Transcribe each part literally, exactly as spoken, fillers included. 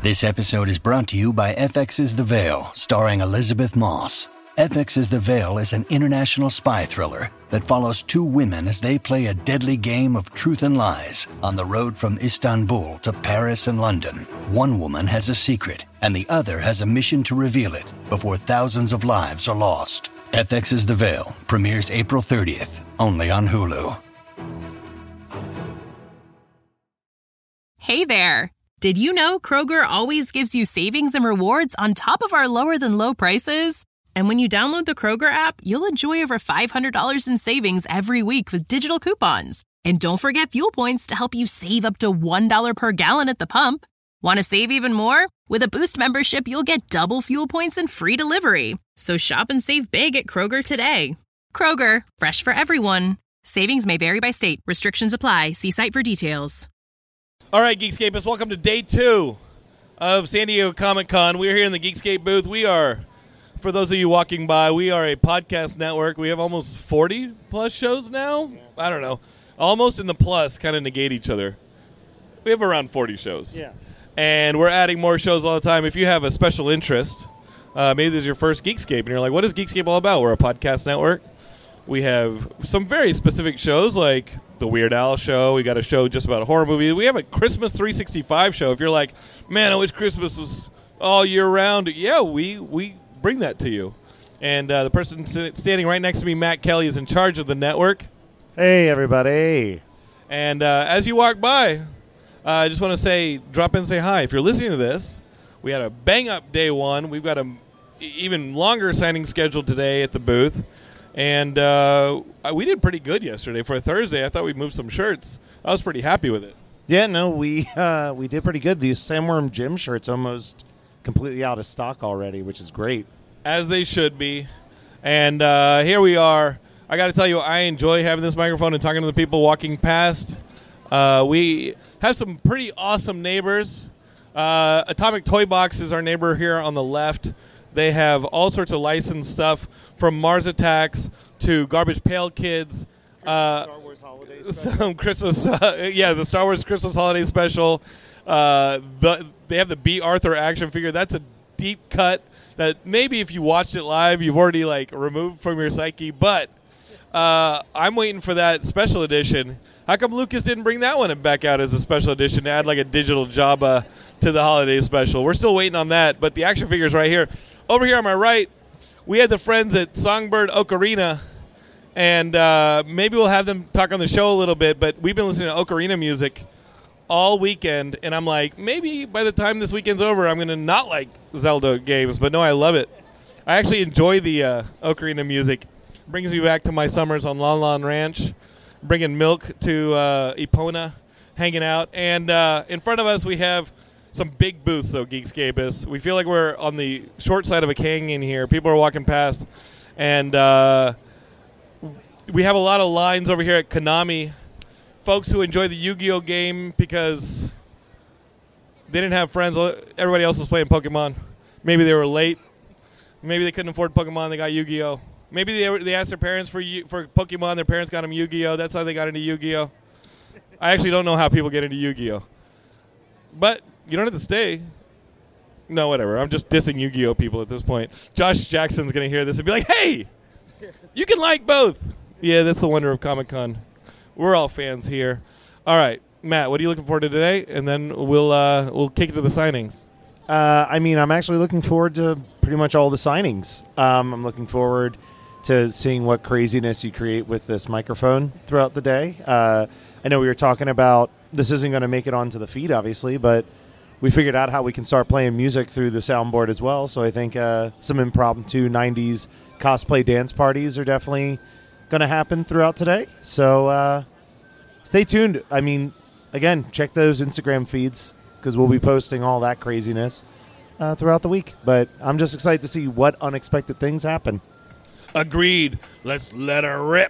This episode is brought to you by F X's The Veil, starring Elizabeth Moss. F X's The Veil is an international spy thriller that follows two women as they play a deadly game of truth and lies on the road from Istanbul to Paris and London. One woman has a secret, and the other has a mission to reveal it before thousands of lives are lost. F X's The Veil premieres April thirtieth, only on Hulu. Hey there! Did you know Kroger always gives you savings and rewards on top of our lower-than-low prices? And when you download the Kroger app, you'll enjoy over five hundred dollars in savings every week with digital coupons. And don't forget fuel points to help you save up to one dollar per gallon at the pump. Want to save even more? With a Boost membership, you'll get double fuel points and free delivery. So shop and save big at Kroger today. Kroger, fresh for everyone. Savings may vary by state. Restrictions apply. See site for details. All right, Geekscapists, welcome to day two of San Diego Comic-Con. We're here in the Geekscape booth. We are, for those of you walking by, we are a podcast network. We have almost forty plus shows now. Yeah. I don't know. Almost in the plus kind of negate each other. We have around forty shows. Yeah. And we're adding more shows all the time. If you have a special interest, uh, maybe this is your first Geekscape, and you're like, what is Geekscape all about? We're a podcast network. We have some very specific shows like the Weird Al show. We got a show just about a horror movie. We have a Christmas three sixty-five show. If you're like, man, I wish Christmas was all year round. Yeah, we, we bring that to you. And uh, the person standing right next to me, Matt Kelly, is in charge of the network. Hey, everybody. And uh, as you walk by, uh, I just want to say, drop in and say hi. If you're listening to this, we had a bang-up day one. We've got an even longer signing schedule today at the booth. And uh, we did pretty good yesterday. For a Thursday, I thought we moved some shirts. I was pretty happy with it. Yeah, no, we uh, we did pretty good. These Sandworm Gym shirts almost completely out of stock already, which is great. As they should be. And uh, here we are. I got to tell you, I enjoy having this microphone and talking to the people walking past. Uh, we have some pretty awesome neighbors. Uh, Atomic Toy Box is our neighbor here on the left. They have all sorts of licensed stuff, from Mars Attacks to Garbage Pail Kids. Uh, Star Wars Holiday Special. Some Christmas, uh, yeah, the Star Wars Christmas Holiday Special. Uh, the, they have the B. Arthur action figure. That's a deep cut that maybe if you watched it live, you've already like removed from your psyche. But uh, I'm waiting for that special edition. How come Lucas didn't bring that one back out as a special edition to add like a digital Jabba to the holiday special? We're still waiting on that, but the action figure's right here. Over here on my right, we had the friends at Songbird Ocarina, and uh, maybe we'll have them talk on the show a little bit, but we've been listening to Ocarina music all weekend, and I'm like, maybe by the time this weekend's over, I'm going to not like Zelda games, but no, I love it. I actually enjoy the uh, Ocarina music. It brings me back to my summers on Lon Lon Ranch, bringing milk to uh, Epona, hanging out, and uh, in front of us we have some big booths, though, Geekscapists. We feel like we're on the short side of a canyon here. People are walking past, and uh, we have a lot of lines over here at Konami. Folks who enjoy the Yu-Gi-Oh game because they didn't have friends. Everybody else was playing Pokemon. Maybe they were late. Maybe they couldn't afford Pokemon. They got Yu-Gi-Oh. Maybe they, were, they asked their parents for for Pokemon. Their parents got them Yu-Gi-Oh. That's how they got into Yu-Gi-Oh. I actually don't know how people get into Yu-Gi-Oh. But you don't have to stay. No, whatever. I'm just dissing Yu-Gi-Oh people at this point. Josh Jackson's going to hear this and be like, hey, you can like both. Yeah, that's the wonder of Comic-Con. We're all fans here. All right, Matt, what are you looking forward to today? And then we'll uh, we'll kick it to the signings. Uh, I mean, I'm actually looking forward to pretty much all the signings. Um, I'm looking forward to seeing what craziness you create with this microphone throughout the day. Uh, I know we were talking about this isn't going to make it onto the feed, obviously, but we figured out how we can start playing music through the soundboard as well. So I think uh, some impromptu nineties cosplay dance parties are definitely going to happen throughout today. So uh, stay tuned. I mean, again, check those Instagram feeds because we'll be posting all that craziness uh, throughout the week. But I'm just excited to see what unexpected things happen. Agreed. Let's let her rip.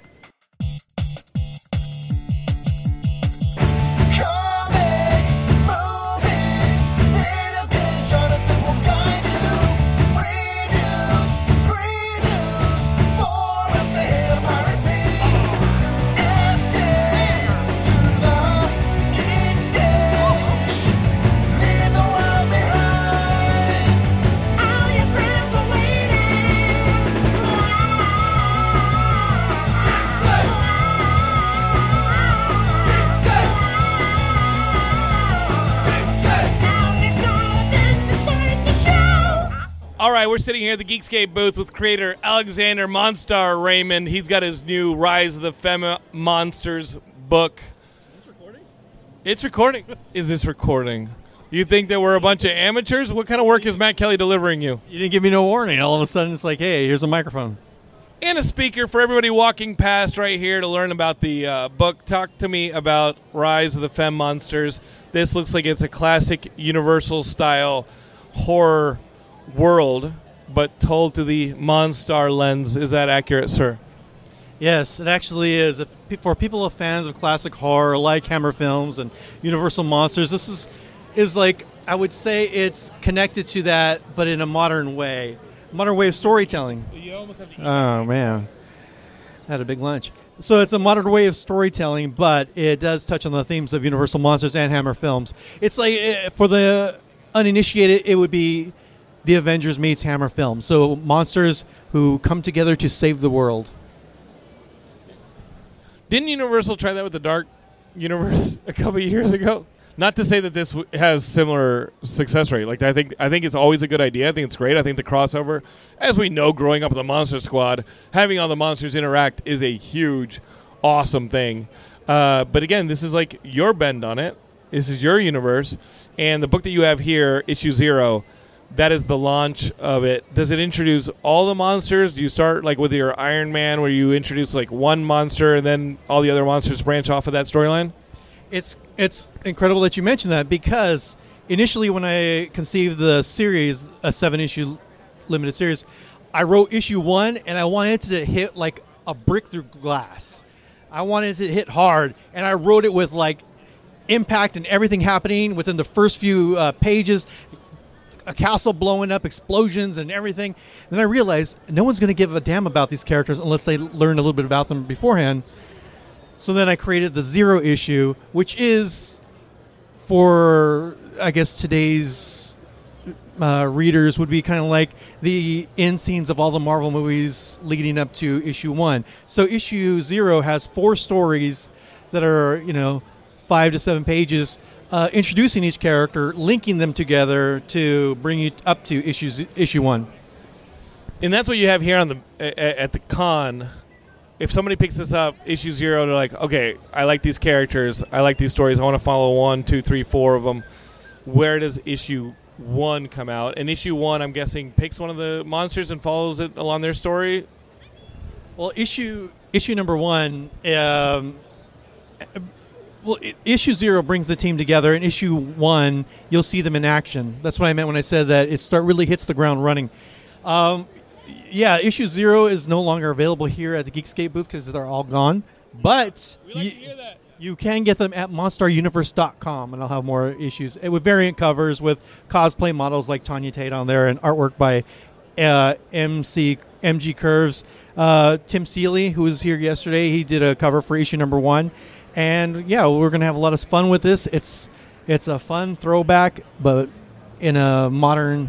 Behind All right, we're sitting here at the Geekscape booth with creator Alexander Monstar Raymond. He's got his new Rise of the Fem Monsters book. Is this recording? It's recording. Is this recording? You think that we're a bunch of amateurs? What kind of work is Matt Kelly delivering you? You didn't give me no warning. All of a sudden, it's like, hey, here's a microphone. And a speaker for everybody walking past right here to learn about the uh, book. Talk to me about Rise of the Fem Monsters. This looks like it's a classic Universal-style horror world, but told to the Monstar lens. Is that accurate, sir? Yes, it actually is. If, for people who are fans of classic horror, like Hammer Films and Universal Monsters, this is is like, I would say it's connected to that, but in a modern way. Modern way of storytelling. You almost have to eat Oh, man. I had a big lunch. So it's a modern way of storytelling, but it does touch on the themes of Universal Monsters and Hammer Films. It's like, eh, for the uninitiated, it would be the Avengers meets Hammer Films. So monsters who come together to save the world. Didn't Universal try that with the Dark Universe a couple of years ago? Not to say that this w- has similar success rate. Like I think, I think it's always a good idea. I think it's great. I think the crossover, as we know, growing up with the Monster Squad, having all the monsters interact is a huge, awesome thing. Uh, but again, this is like your bend on it. This is your universe, and the book that you have here, issue zero, that is the launch of it. Does it introduce all the monsters? Do you start like with your Iron Man, where you introduce like one monster, and then all the other monsters branch off of that storyline? It's it's incredible that you mentioned that, because initially when I conceived the series, a seven-issue limited series, I wrote issue one, and I wanted it to hit like a brick through glass. I wanted it to hit hard, and I wrote it with like impact and everything happening within the first few uh, pages, a castle blowing up, explosions and everything. And then I realized no one's going to give a damn about these characters unless they learn a little bit about them beforehand. So then I created the zero issue, which is for, I guess, today's uh, readers would be kind of like the end scenes of all the Marvel movies leading up to issue one. So issue zero has four stories that are, you know, five to seven pages, uh, introducing each character, linking them together to bring you up to issue, z- issue one. And that's what you have here on the a- at the con. If somebody picks this up, issue zero, they're like, okay, I like these characters, I like these stories, I want to follow one, two, three, four of them. Where does issue one come out? And issue one, I'm guessing, picks one of the monsters and follows it along their story? Well, issue issue number one, um, well, i- issue zero brings the team together, and issue one, you'll see them in action. That's what I meant when I said that it start really hits the ground running. Um, yeah, issue zero is no longer available here at the Geekscape booth because they're all gone. But We like you, to hear that. you can get them at monstar universe dot com, and I'll have more issues uh, with variant covers with cosplay models like Tanya Tate on there, and artwork by uh, M C M G Curves. Uh, Tim Seeley, who was here yesterday, he did a cover for issue number one. And yeah, we're going to have a lot of fun with this. It's it's a fun throwback, but in a modern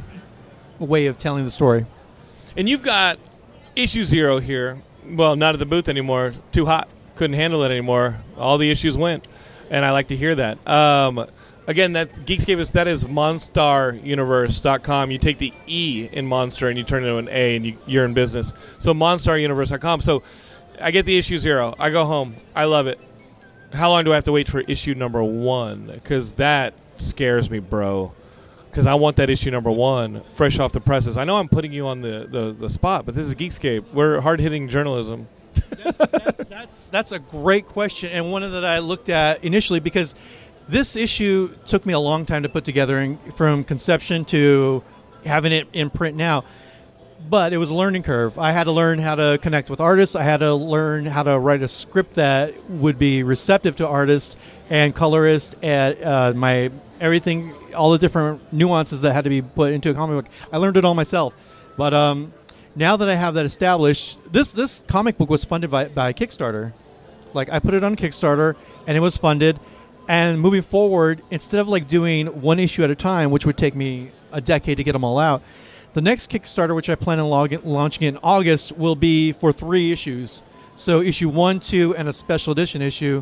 way of telling the story. And you've got issue zero here. Well, not at the booth anymore. Too hot. Couldn't handle it anymore. All the issues went. And I like to hear that. Um, again, that Geekscape is, that is monstar universe dot com. You take the E in Monster and you turn it into an A, and you, you're in business. So monstar universe dot com. So I get the issue zero. I go home. I love it. How long do I have to wait for issue number one? Because that scares me, bro. Because I want that issue number one fresh off the presses. I know I'm putting you on the, the, the spot, but this is Geekscape. We're hard-hitting journalism. That's, that's, that's, that's a great question, and one that I looked at initially, because this issue took me a long time to put together, and from conception to having it in print now. But it was a learning curve. I had to learn how to connect with artists. I had to learn how to write a script that would be receptive to artists and colorists, and uh, my everything, all the different nuances that had to be put into a comic book. I learned it all myself. But um, now that I have that established, this this comic book was funded by, by Kickstarter. Like, I put it on Kickstarter, and it was funded. And moving forward, instead of like doing one issue at a time, which would take me a decade to get them all out, the next Kickstarter, which I plan on log- launching in August, will be for three issues. So issue one, two, and a special edition issue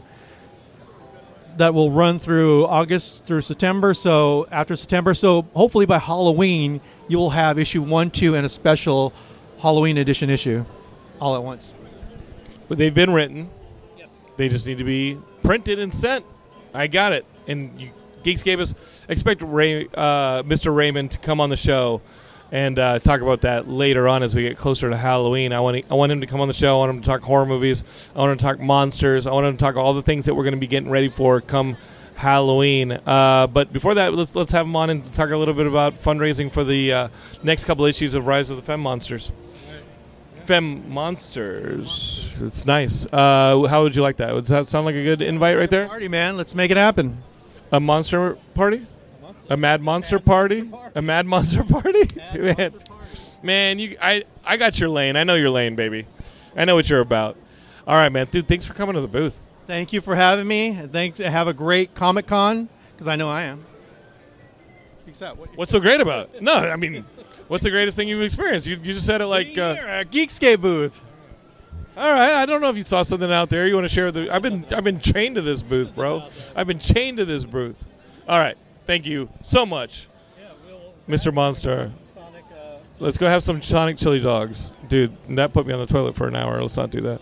that will run through August through September. So after September, so hopefully by Halloween, you will have issue one, two, and a special Halloween edition issue all at once. But they've been written. Yes. They just need to be printed and sent. I got it. And you, Geekscapists, expect Ray, uh, Mister Raymond to come on the show and uh, talk about that later on as we get closer to Halloween. I want to, I want him to come on the show. I want him to talk horror movies. I want him to talk monsters. I want him to talk all the things that we're going to be getting ready for come Halloween. Uh, but before that, let's let's have him on and talk a little bit about fundraising for the uh, next couple issues of Rise of the Fem Monsters. Fem Monsters. It's nice. Uh, how would you like that? Would that sound like a good invite right there? Party, man. Let's make it happen. A monster party? A mad monster party? A mad monster party? Man, man, you, I, I got your lane. I know your lane, baby. I know what you're about. All right, man. Dude, thanks for coming to the booth. Thank you for having me. Thanks. Have a great Comic-Con, because I know I am. What's so great about it? No, I mean, what's the greatest thing you've experienced? You, you just said it like uh, Here, a Geekscape booth. All right, I don't know if you saw something out there you want to share. The I've been I've been chained to this booth, bro. I've been chained to this booth. All right, thank you so much, Mister Monster. Let's go have some Sonic chili dogs, dude. That put me on the toilet for an hour. Let's not do that.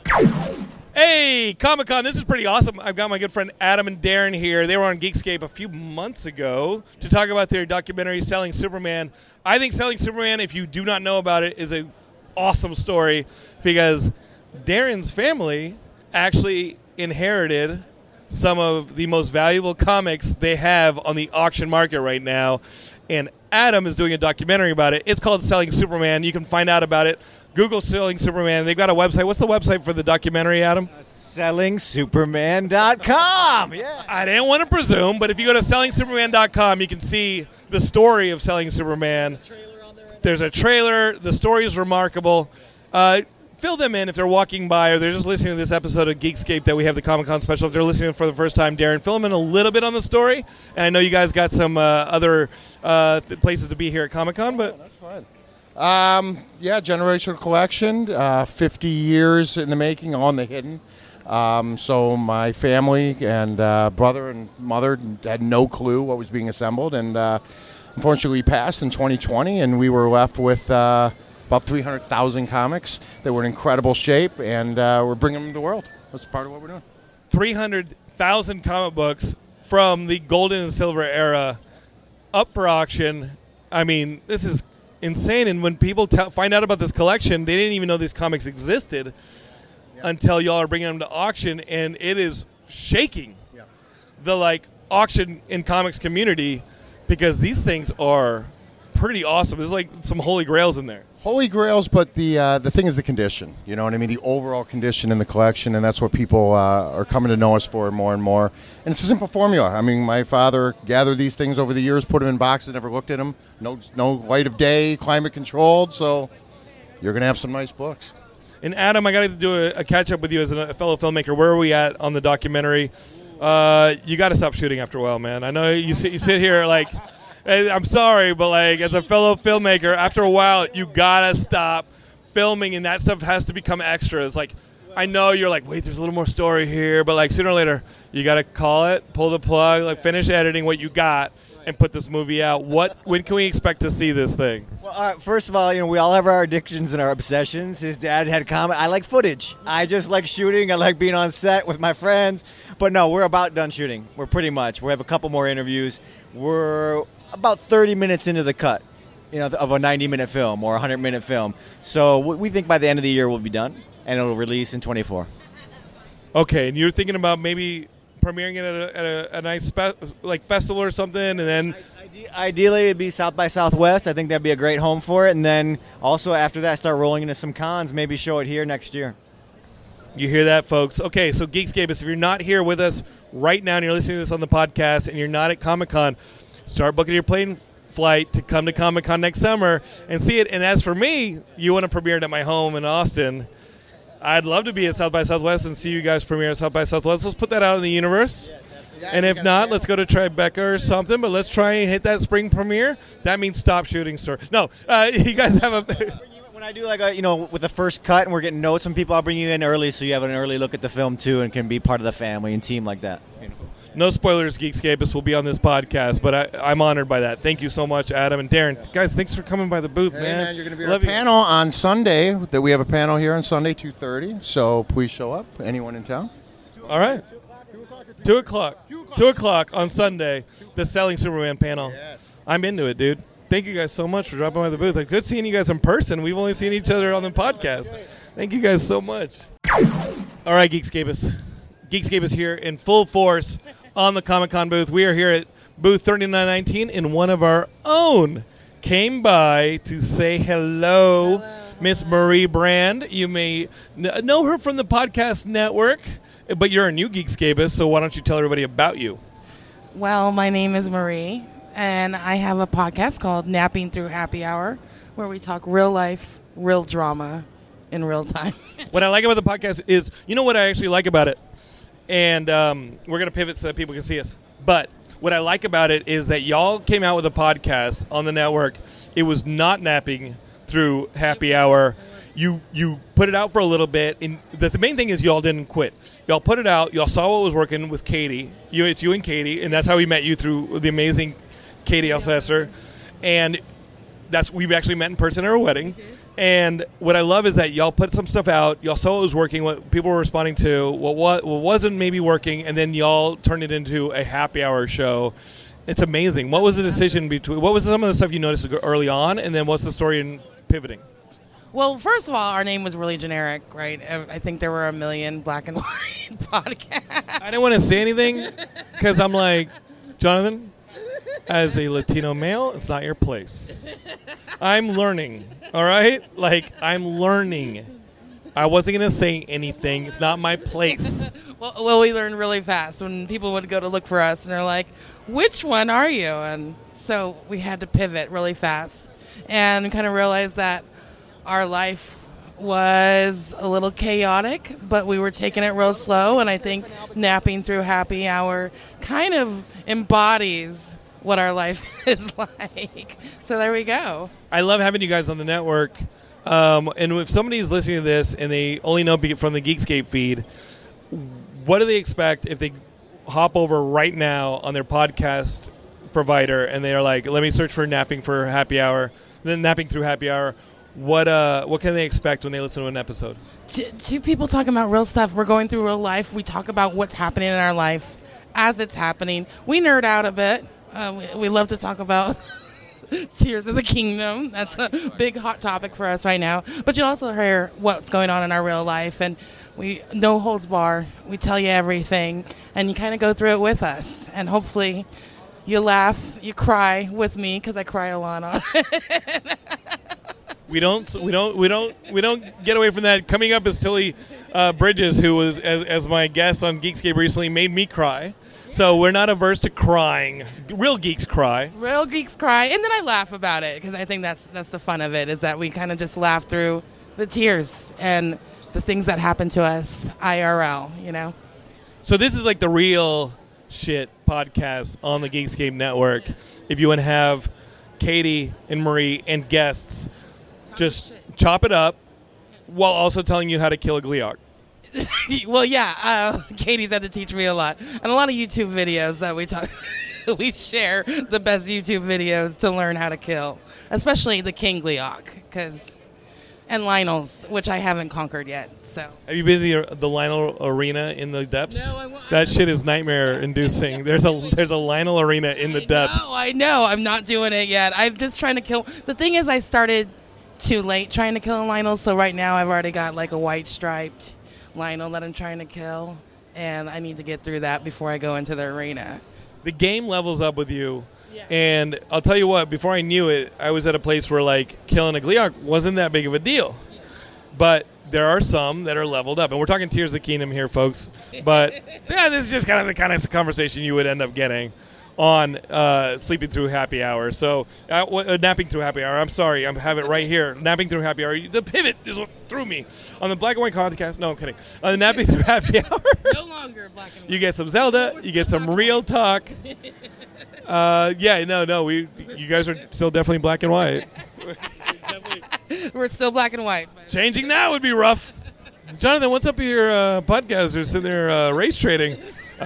Hey, Comic-Con, this is pretty awesome. I've got my good friend Adam and Darren here. They were on Geekscape a few months ago to talk about their documentary, Selling Superman. I think Selling Superman, if you do not know about it, is an awesome story because Darren's family actually inherited some of the most valuable comics they have on the auction market right now. And Adam is doing a documentary about it. It's called Selling Superman. You can find out about it. Google Selling Superman. They've got a website. What's the website for the documentary, Adam? Uh, selling superman dot com. Yeah. I didn't want to presume, but if you go to selling superman dot com, you can see the story of Selling Superman. There's a trailer. The story is remarkable. Uh, fill them in if they're walking by or they're just listening to this episode of Geekscape that we have the Comic-Con special. If they're listening for the first time, Darren, fill them in a little bit on the story. And I know you guys got some uh, other uh, th- places to be here at Comic-Con, but... That's fine. Um, yeah, generational collection, uh, fifty years in the making, on the hidden. Um, so my family and uh, brother and mother had no clue what was being assembled, and uh, unfortunately we passed in twenty twenty, and we were left with uh, about three hundred thousand comics that were in incredible shape, and uh, we're bringing them to the world. That's part of what we're doing. three hundred thousand comic books from the golden and silver era up for auction. I mean, this is insane. And when people t- find out about this collection, they didn't even know these comics existed yeah. until y'all are bringing them to auction, and it is shaking yeah. the like auction in comics community because these things are pretty awesome. There's like some holy grails in there. Holy grails, but the uh, the thing is the condition. You know what I mean? The overall condition in the collection, and that's what people uh, are coming to know us for more and more. And it's a simple formula. I mean, my father gathered these things over the years, put them in boxes, never looked at them. No, no light of day, climate controlled. So you're going to have some nice books. And Adam, I got to do a, a catch up with you as a fellow filmmaker. Where are we at on the documentary? Uh, you got to stop shooting after a while, man. I know you sit, you sit here like. I'm sorry, but like as a fellow filmmaker, after a while, you gotta stop filming, and that stuff has to become extras. Like, I know you're like, wait, there's a little more story here, but like sooner or later, you gotta call it, pull the plug, like finish editing what you got, and put this movie out. What? When can we expect to see this thing? Well, all right, first of all, you know, we all have our addictions and our obsessions. His dad had comment. I like footage. I just like shooting. I like being on set with my friends. But no, we're about done shooting. We're pretty much. We have a couple more interviews. We're about thirty minutes into the cut, you know, of a ninety-minute film or a hundred-minute film. So we think by the end of the year we'll be done, and it'll release in twenty-four. Okay, and you're thinking about maybe premiering it at a, at a, a nice spe- like festival or something, and then ideally it'd be South by Southwest. I think that'd be a great home for it, and then also after that start rolling into some cons, maybe show it here next year. You hear that, folks? Okay, so Geekscapists, if you're not here with us right now and you're listening to this on the podcast and you're not at Comic-Con, start booking your plane flight to come to Comic-Con next summer and see it. And as for me, you want to premiere it at my home in Austin. I'd love to be at South by Southwest and see you guys premiere at South by Southwest. Let's put that out in the universe. And if not, let's go to Tribeca or something. But let's try and hit that spring premiere. That means stop shooting, sir. No, uh, you guys have a... When I do like a, you know, with the first cut and we're getting notes from people, I'll bring you in early so you have an early look at the film too and can be part of the family and team like that. You know. No spoilers, Geekscapists will be on this podcast, but I, I'm honored by that. Thank you so much, Adam and Darren. Guys, thanks for coming by the booth, Hey, man. man, you're going to be on Love a you. panel on Sunday. That we have a panel here on Sunday, two thirty. So please show up. Anyone in town? All right. Two o'clock. Two o'clock on Sunday, the Selling Superman panel. I'm into it, dude. Thank you guys so much for dropping by the booth. Like, good seeing you guys in person. We've only seen each other on the podcast. Thank you guys so much. All right, Geekscapists. Geekscapists here in full force on the Comic-Con booth. We are here at booth thirty-nine nineteen, and one of our own came by to say hello, Miss Marie Brand. You may n- know her from the podcast network, but you're a new Geekscapist, so why don't you tell everybody about you? Well, my name is Marie, and I have a podcast called Napping Through Happy Hour, where we talk real life, real drama in real time. What I like about the podcast is, you know what I actually like about it? And um, we're going to pivot so that people can see us. But what I like about it is that y'all came out with a podcast on the network. It was not napping through happy hour. You you put it out for a little bit. And the, the main thing is y'all didn't quit. Y'all put it out. Y'all saw what was working with Katie. You, it's you and Katie. And that's how we met you, through the amazing Katie Alcesser. And that's we've actually met in person at her wedding. And what I love is that y'all put some stuff out. Y'all saw what was working, what people were responding to, what, what, what wasn't maybe working, and then y'all turned it into a happy hour show. It's amazing. What was the decision between? What was some of the stuff you noticed early on, and then what's the story in pivoting? Well, first of all, our name was really generic, right? I think there were a million black and white podcasts. I didn't want to say anything because I'm like, Jonathan, as a Latino male, it's not your place. I'm learning, all right? Like, I'm learning. I wasn't going to say anything. It's not my place. well, well, we learned really fast when people would go to look for us, and they're like, which one are you? And so we had to pivot really fast and kind of realize that our life was a little chaotic, but we were taking it real slow, and I think Napping Through Happy Hour kind of embodies what our life is like. So there we go. I love having you guys on the network. Um, and if somebody's listening to this and they only know from the Geekscape feed, what do they expect if they hop over right now on their podcast provider and they are like, let me search for Napping for Happy Hour, then Napping Through Happy Hour? What uh, what can they expect when they listen to an episode? Two, two people talking about real stuff. We're going through real life. We talk about what's happening in our life as it's happening. We nerd out a bit. Uh, we, we love to talk about Tears of the Kingdom. That's a big hot topic for us right now. But you also hear what's going on in our real life, and we no holds bar. We tell you everything, and you kind of go through it with us. And hopefully, you laugh, you cry with me, because I cry a lot on it. We don't, we don't, we don't, we don't get away from that. Coming up is Tilly uh, Bridges, who was as, as my guest on Geekscape recently, made me cry. So we're not averse to crying. Real geeks cry. Real geeks cry, and then I laugh about it because I think that's that's the fun of it, is that we kind of just laugh through the tears and the things that happen to us I R L, you know. So this is like the real shit podcast on the Geekscape network. If you want to have Katie and Marie and guests just chop it up while also telling you how to kill a Gleeok. Well, yeah, uh, Katie's had to teach me a lot, and a lot of YouTube videos that we talk, we share the best YouTube videos to learn how to kill, especially the King Gleeok, because and Lionel's, which I haven't conquered yet. So have you been to the, the Lionel Arena in the depths? No, I won't. That shit is nightmare inducing. There's a there's a Lionel Arena in the I depths. know, I know. I'm not doing it yet. I'm just trying to kill. The thing is, I started too late trying to kill a Lionel, so right now I've already got like a white striped Lionel that I'm trying to kill, and I need to get through that before I go into the arena. The game levels up with you, Yeah. and I'll tell you what, before I knew it, I was at a place where like killing a Gleeok wasn't that big of a deal. Yeah. But there are some that are leveled up, and we're talking Tears of the Kingdom here, folks. But yeah, this is just kind of the kind of conversation you would end up getting on uh, Sleeping Through Happy Hour. So, uh, uh, Napping Through Happy Hour. I'm sorry. I have it right here. Napping Through Happy Hour. The pivot is what threw me. On the Black and White podcast. No, I'm kidding. On the Napping Through Happy Hour. No longer black and white. You get some Zelda. You get some real talk. Uh, yeah, no, no. We, you guys are still definitely black and white. We're still black and white. But Changing that would be rough. Jonathan, what's up with your uh, podcast? You're sitting there uh, race trading. Uh,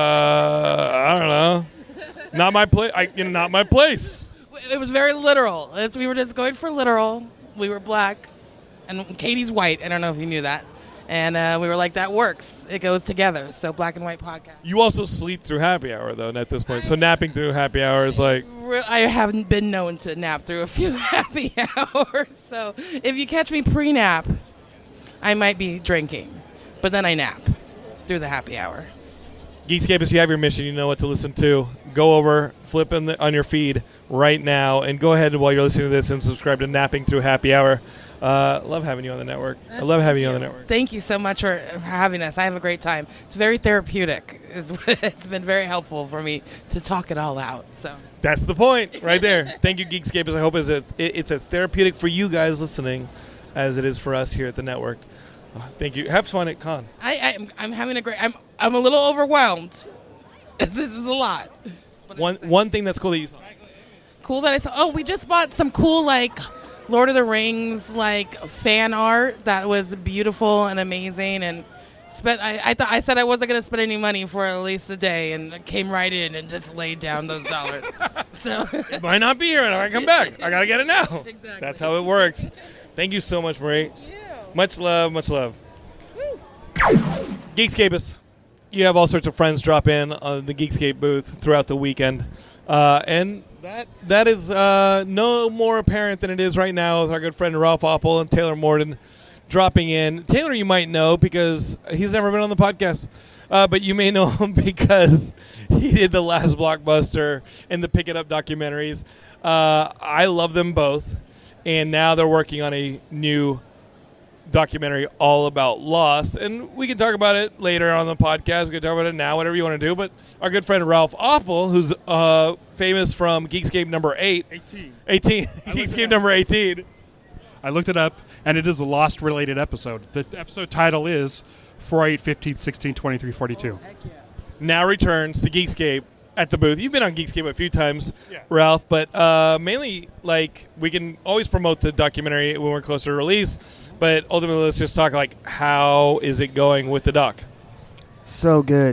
I don't know. Not my place. I you know, not my place. It was very literal. It's, we were just going for literal. We were black, and Katie's white. I don't know if you knew that. And uh, we were like, that works. It goes together. So Black and White podcast. You also sleep through happy hour, though, at this point. So napping through happy hour is like... I haven't been known to nap through a few happy hours. So if you catch me pre-nap, I might be drinking. But then I nap through the happy hour. Geekscapists, you have your mission. You know what to listen to. Go over, flip in the, on your feed right now, and go ahead while you're listening to this and subscribe to Napping Through Happy Hour. Uh, love having you on the network. I love having you on the network. Thank you so much for having us. I have a great time. It's very therapeutic. It's, it's been very helpful for me to talk it all out. So that's the point right there. Thank you, Geekscapists. I hope it's, a, it's as therapeutic for you guys listening as it is for us here at the network. Uh, thank you. Have fun at con. I, I, I'm, I'm having a great. I'm, I'm a little overwhelmed. This is a lot. One, one thing that's cool that you saw. Cool that I saw. Oh, we just bought some cool like Lord of the Rings like fan art that was beautiful and amazing, and spent. I, I thought I said I wasn't going to spend any money for at least a day, and came right in and just laid down those dollars. So it might not be here, and I come back. I gotta get it now. Exactly. That's how it works. Thank you so much, Marie. Thank you. Much love, much love. Geekscapists, you have all sorts of friends drop in on the Geekscape booth throughout the weekend, uh, and that that is uh, no more apparent than it is right now with our good friend Ralph Oppel and Taylor Morden dropping in. Taylor you might know because he's never been on the podcast, uh, but you may know him because he did the last Blockbuster and the Pick It Up documentaries. Uh, I love them both, and now they're working on a new documentary all about Lost, and we can talk about it later on the podcast. We can talk about it now, whatever you want to do. But our good friend Ralph Oppel, who's uh, famous from Geekscape number eight. eighteen. eighteen. Geekscape number eighteen. I looked it up, and it is a Lost-related episode. The episode title is four eight fifteen sixteen twenty-three forty-two. Now returns to Geekscape at the booth. You've been on Geekscape a few times, yeah. Ralph, but uh, mainly, like, we can always promote the documentary when we're closer to release. But ultimately, let's just talk, like, how is it going with the doc? So good.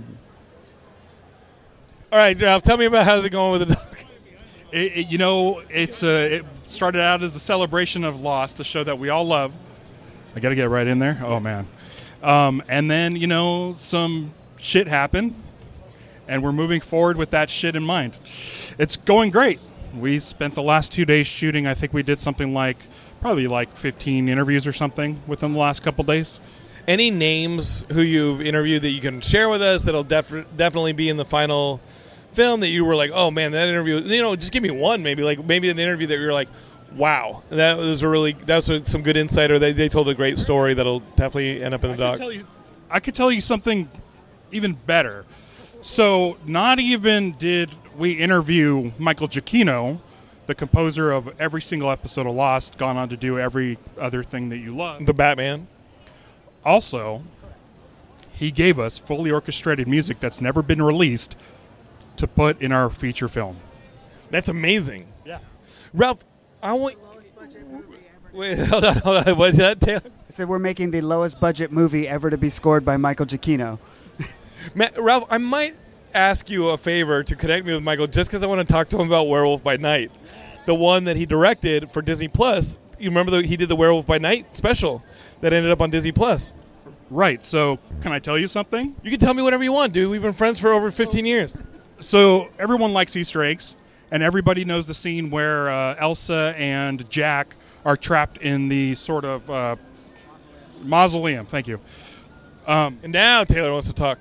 All right, Ralph, tell me about how's it going with the doc. It, it, you know, it's a, it started out as a celebration of Lost, a show that we all love. I got to get right in there. Oh, man. Um, and then, you know, some shit happened, and we're moving forward with that shit in mind. It's going great. We spent the last two days shooting. I think we did something like probably like fifteen interviews or something within the last couple days. Any names who you've interviewed that you can share with us that'll def- definitely be in the final film that you were like, oh man, that interview, you know, just give me one maybe, like maybe an interview that you're like, wow, that was a really, that was a, some good insight, or they, they told a great story that'll definitely end up in the doc. I could tell you, I could tell you something even better. So not even did we interview Michael Giacchino, the composer of every single episode of Lost, gone on to do every other thing that you love. The Batman. Also, he gave us fully orchestrated music that's never been released to put in our feature film. That's amazing. Yeah. Ralph, I want... Wait, hold on, hold on. What's that, Taylor? I said we're making the lowest budget movie ever to be scored by Michael Giacchino. Ma- Ralph, I might ask you a favor to connect me with Michael just because I want to talk to him about Werewolf by Night, the one that he directed for Disney Plus. You remember the, he did the Werewolf by Night special that ended up on Disney Plus. Right. So can I tell you something? You can tell me whatever you want, dude. We've been friends for over fifteen years. So everyone likes Easter eggs, and everybody knows the scene where uh, Elsa and Jack are trapped in the sort of uh, mausoleum. Thank you. Um, and now Taylor wants to talk.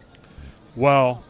Well,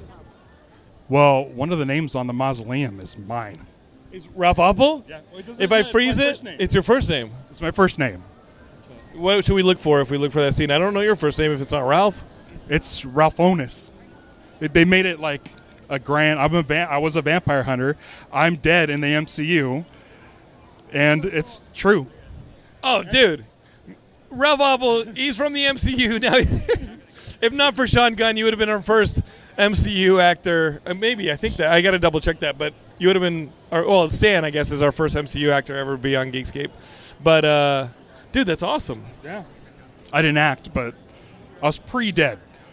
well, one of the names on the mausoleum is mine. Is Ralph Oppel? Yeah. Well, it if I freeze it, it's your first name. It's my first name. Okay. What should we look for if we look for that scene? I don't know your first name if it's not Ralph. It's Ralphonis. It, they made it like a grand. I'm a va- I was a vampire hunter. I'm dead in the M C U, and it's true. Oh, dude, Ralph Oppel. He's from the M C U now. If not for Sean Gunn, you would have been our first M C U actor. Uh, maybe I think that I got to double check that, but you would have been. Or, well, Stan, I guess, is our first M C U actor ever to be on Geekscape. But uh, dude, that's awesome. Yeah, I didn't act, but I was pre-dead.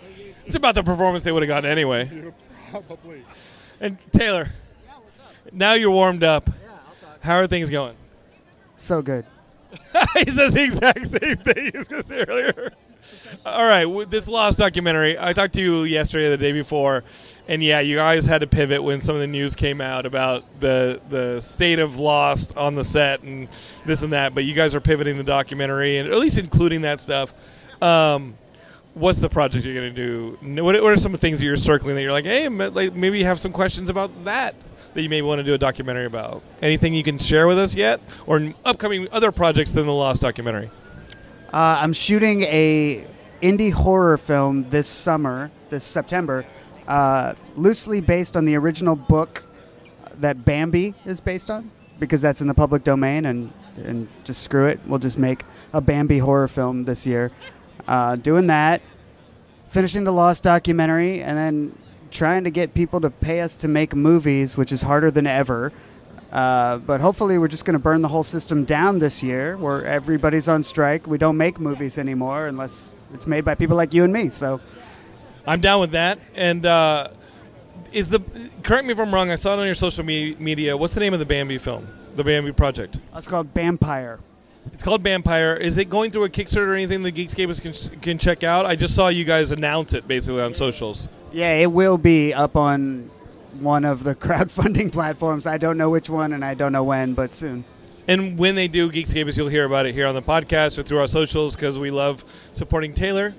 It's about the performance they would have gotten anyway. Probably. And Taylor, now you're warmed up. How are things going? So good. He says the exact same thing he was going to say earlier. All right, with this Lost documentary, I talked to you yesterday or the day before, and yeah, you guys had to pivot when some of the news came out about the the state of Lost on the set and this and that, but you guys are pivoting the documentary, and at least including that stuff. Um, what's the project you're going to do? What, what are some of the things that you're circling that you're like, hey, maybe you have some questions about that that you may want to do a documentary about? Anything you can share with us yet? Or upcoming other projects than the Lost documentary? Uh, I'm shooting a indie horror film this summer, this September, uh, loosely based on the original book that Bambi is based on, because that's in the public domain, and, and just screw it. We'll just make a Bambi horror film this year. Uh, doing that, finishing the Lost documentary, and then trying to get people to pay us to make movies, which is harder than ever. Uh, but hopefully we're just going to burn the whole system down this year, where everybody's on strike. We don't make movies anymore unless it's made by people like you and me. So I'm down with that. And uh, is the correct me if I'm wrong, I saw it on your social me- media. What's the name of the Bambi film, the Bambi project? It's called Vampire. It's called Vampire. Is it going through a Kickstarter or anything the Geekscapists can, can check out? I just saw you guys announce it basically on socials. Yeah, it will be up on one of the crowdfunding platforms. I don't know which one, and I don't know when, but soon. And when they do Geekscapists, you'll hear about it here on the podcast or through our socials, because we love supporting Taylor.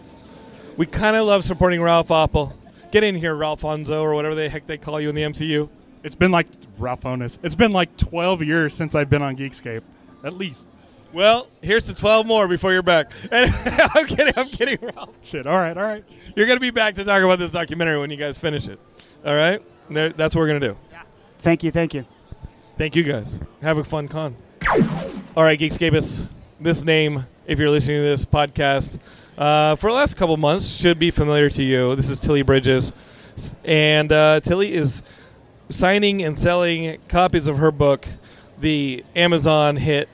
We kind of love supporting Ralph Oppel. Get in here, Ralphonso, or whatever the heck they call you in the M C U. It's been like Ralphonis. It's been like twelve years since I've been on Geekscape, at least. Well, here's to twelve more before you're back. I'm kidding, I'm kidding, Ralph. Shit, all right, all right. You're going to be back to talk about this documentary when you guys finish it. All right? That's what we're going to do. Yeah. Thank you, thank you. Thank you, guys. Have a fun con. All right, Geekscapists. This name, if you're listening to this podcast, uh, for the last couple months, should be familiar to you. This is Tilly Bridges. And uh, Tilly is signing and selling copies of her book, the Amazon hit,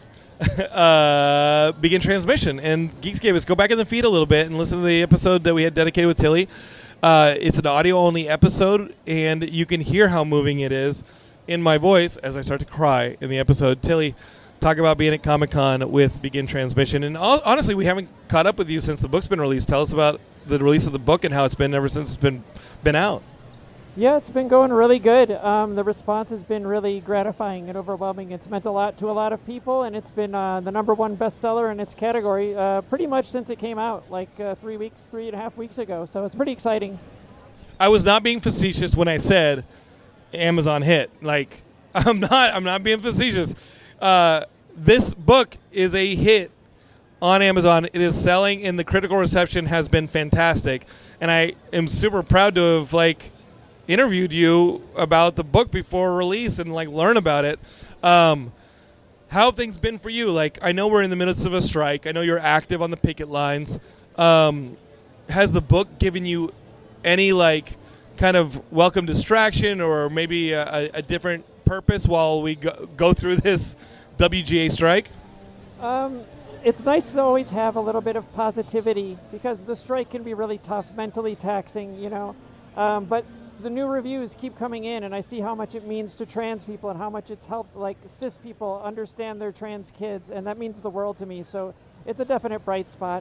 uh, Begin Transmission. And Geekscapists, go back in the feed a little bit and listen to the episode that we had dedicated with Tilly. Uh, it's an audio-only episode, and you can hear how moving it is in my voice as I start to cry in the episode. Tilly, talk about being at Comic-Con with Begin Transmission. And all, honestly, we haven't caught up with you since the book's been released. Tell us about the release of the book and how it's been ever since it's been been out. Yeah, it's been going really good. Um, the response has been really gratifying and overwhelming. It's meant a lot to a lot of people, and it's been uh, the number one bestseller in its category uh, pretty much since it came out, like uh, three weeks, three and a half weeks ago. So it's pretty exciting. I was not being facetious when I said Amazon hit. Like, I'm not. I'm not being facetious. Uh, this book is a hit on Amazon. It is selling, and the critical reception has been fantastic. And I am super proud to have like. interviewed you about the book before release and like learn about it. Um, how have things been for you? Like, I know we're in the midst of a strike. I know you're active on the picket lines. Um, has the book given you any like kind of welcome distraction or maybe a, a different purpose while we go, go through this W G A strike? Um, it's nice to always have a little bit of positivity because the strike can be really tough, mentally taxing, you know. Um, but the new reviews keep coming in, and I see how much it means to trans people and how much it's helped like cis people understand their trans kids, and that means the world to me. So it's a definite bright spot.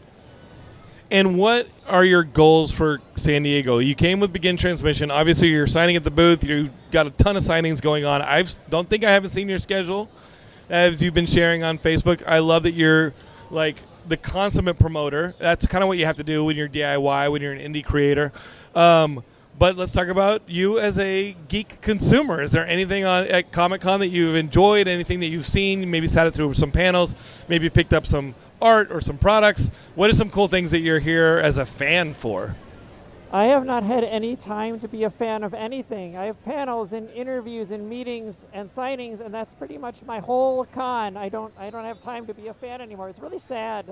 And what are your goals for San Diego? You came with Begin Transmission. Obviously, you're signing at the booth. You've got a ton of signings going on. I don't think I haven't seen your schedule as you've been sharing on Facebook. I love that you're like the consummate promoter. That's kind of what you have to do when you're D I Y, when you're an indie creator. Um, But let's talk about you as a geek consumer. Is there anything on, at Comic-Con that you've enjoyed, anything that you've seen, maybe sat it through some panels, maybe picked up some art or some products? What are some cool things that you're here as a fan for? I have not had any time to be a fan of anything. I have panels and interviews and meetings and signings, and that's pretty much my whole con. I don't, I don't have time to be a fan anymore. It's really sad.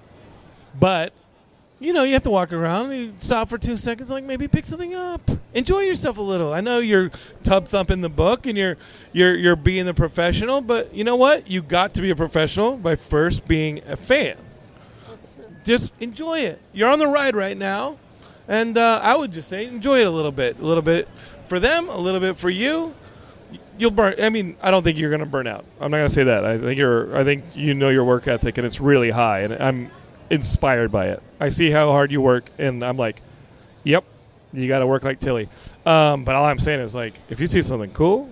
But you know, you have to walk around, you stop for two seconds, like maybe pick something up. Enjoy yourself a little. I know you're tub thumping the book and you're you're you're being the professional, but you know what? You got to be a professional by first being a fan. Just enjoy it. You're on the ride right now. And uh, I would just say enjoy it a little bit. A little bit for them, a little bit for you. You'll burn. I mean, I don't think you're going to burn out. I'm not going to say that. I think you're. I think you know your work ethic, and it's really high. And I'm inspired by it. I see how hard you work, and I'm like, yep, you got to work like Tilly. Um, but all I'm saying is, like, if you see something cool,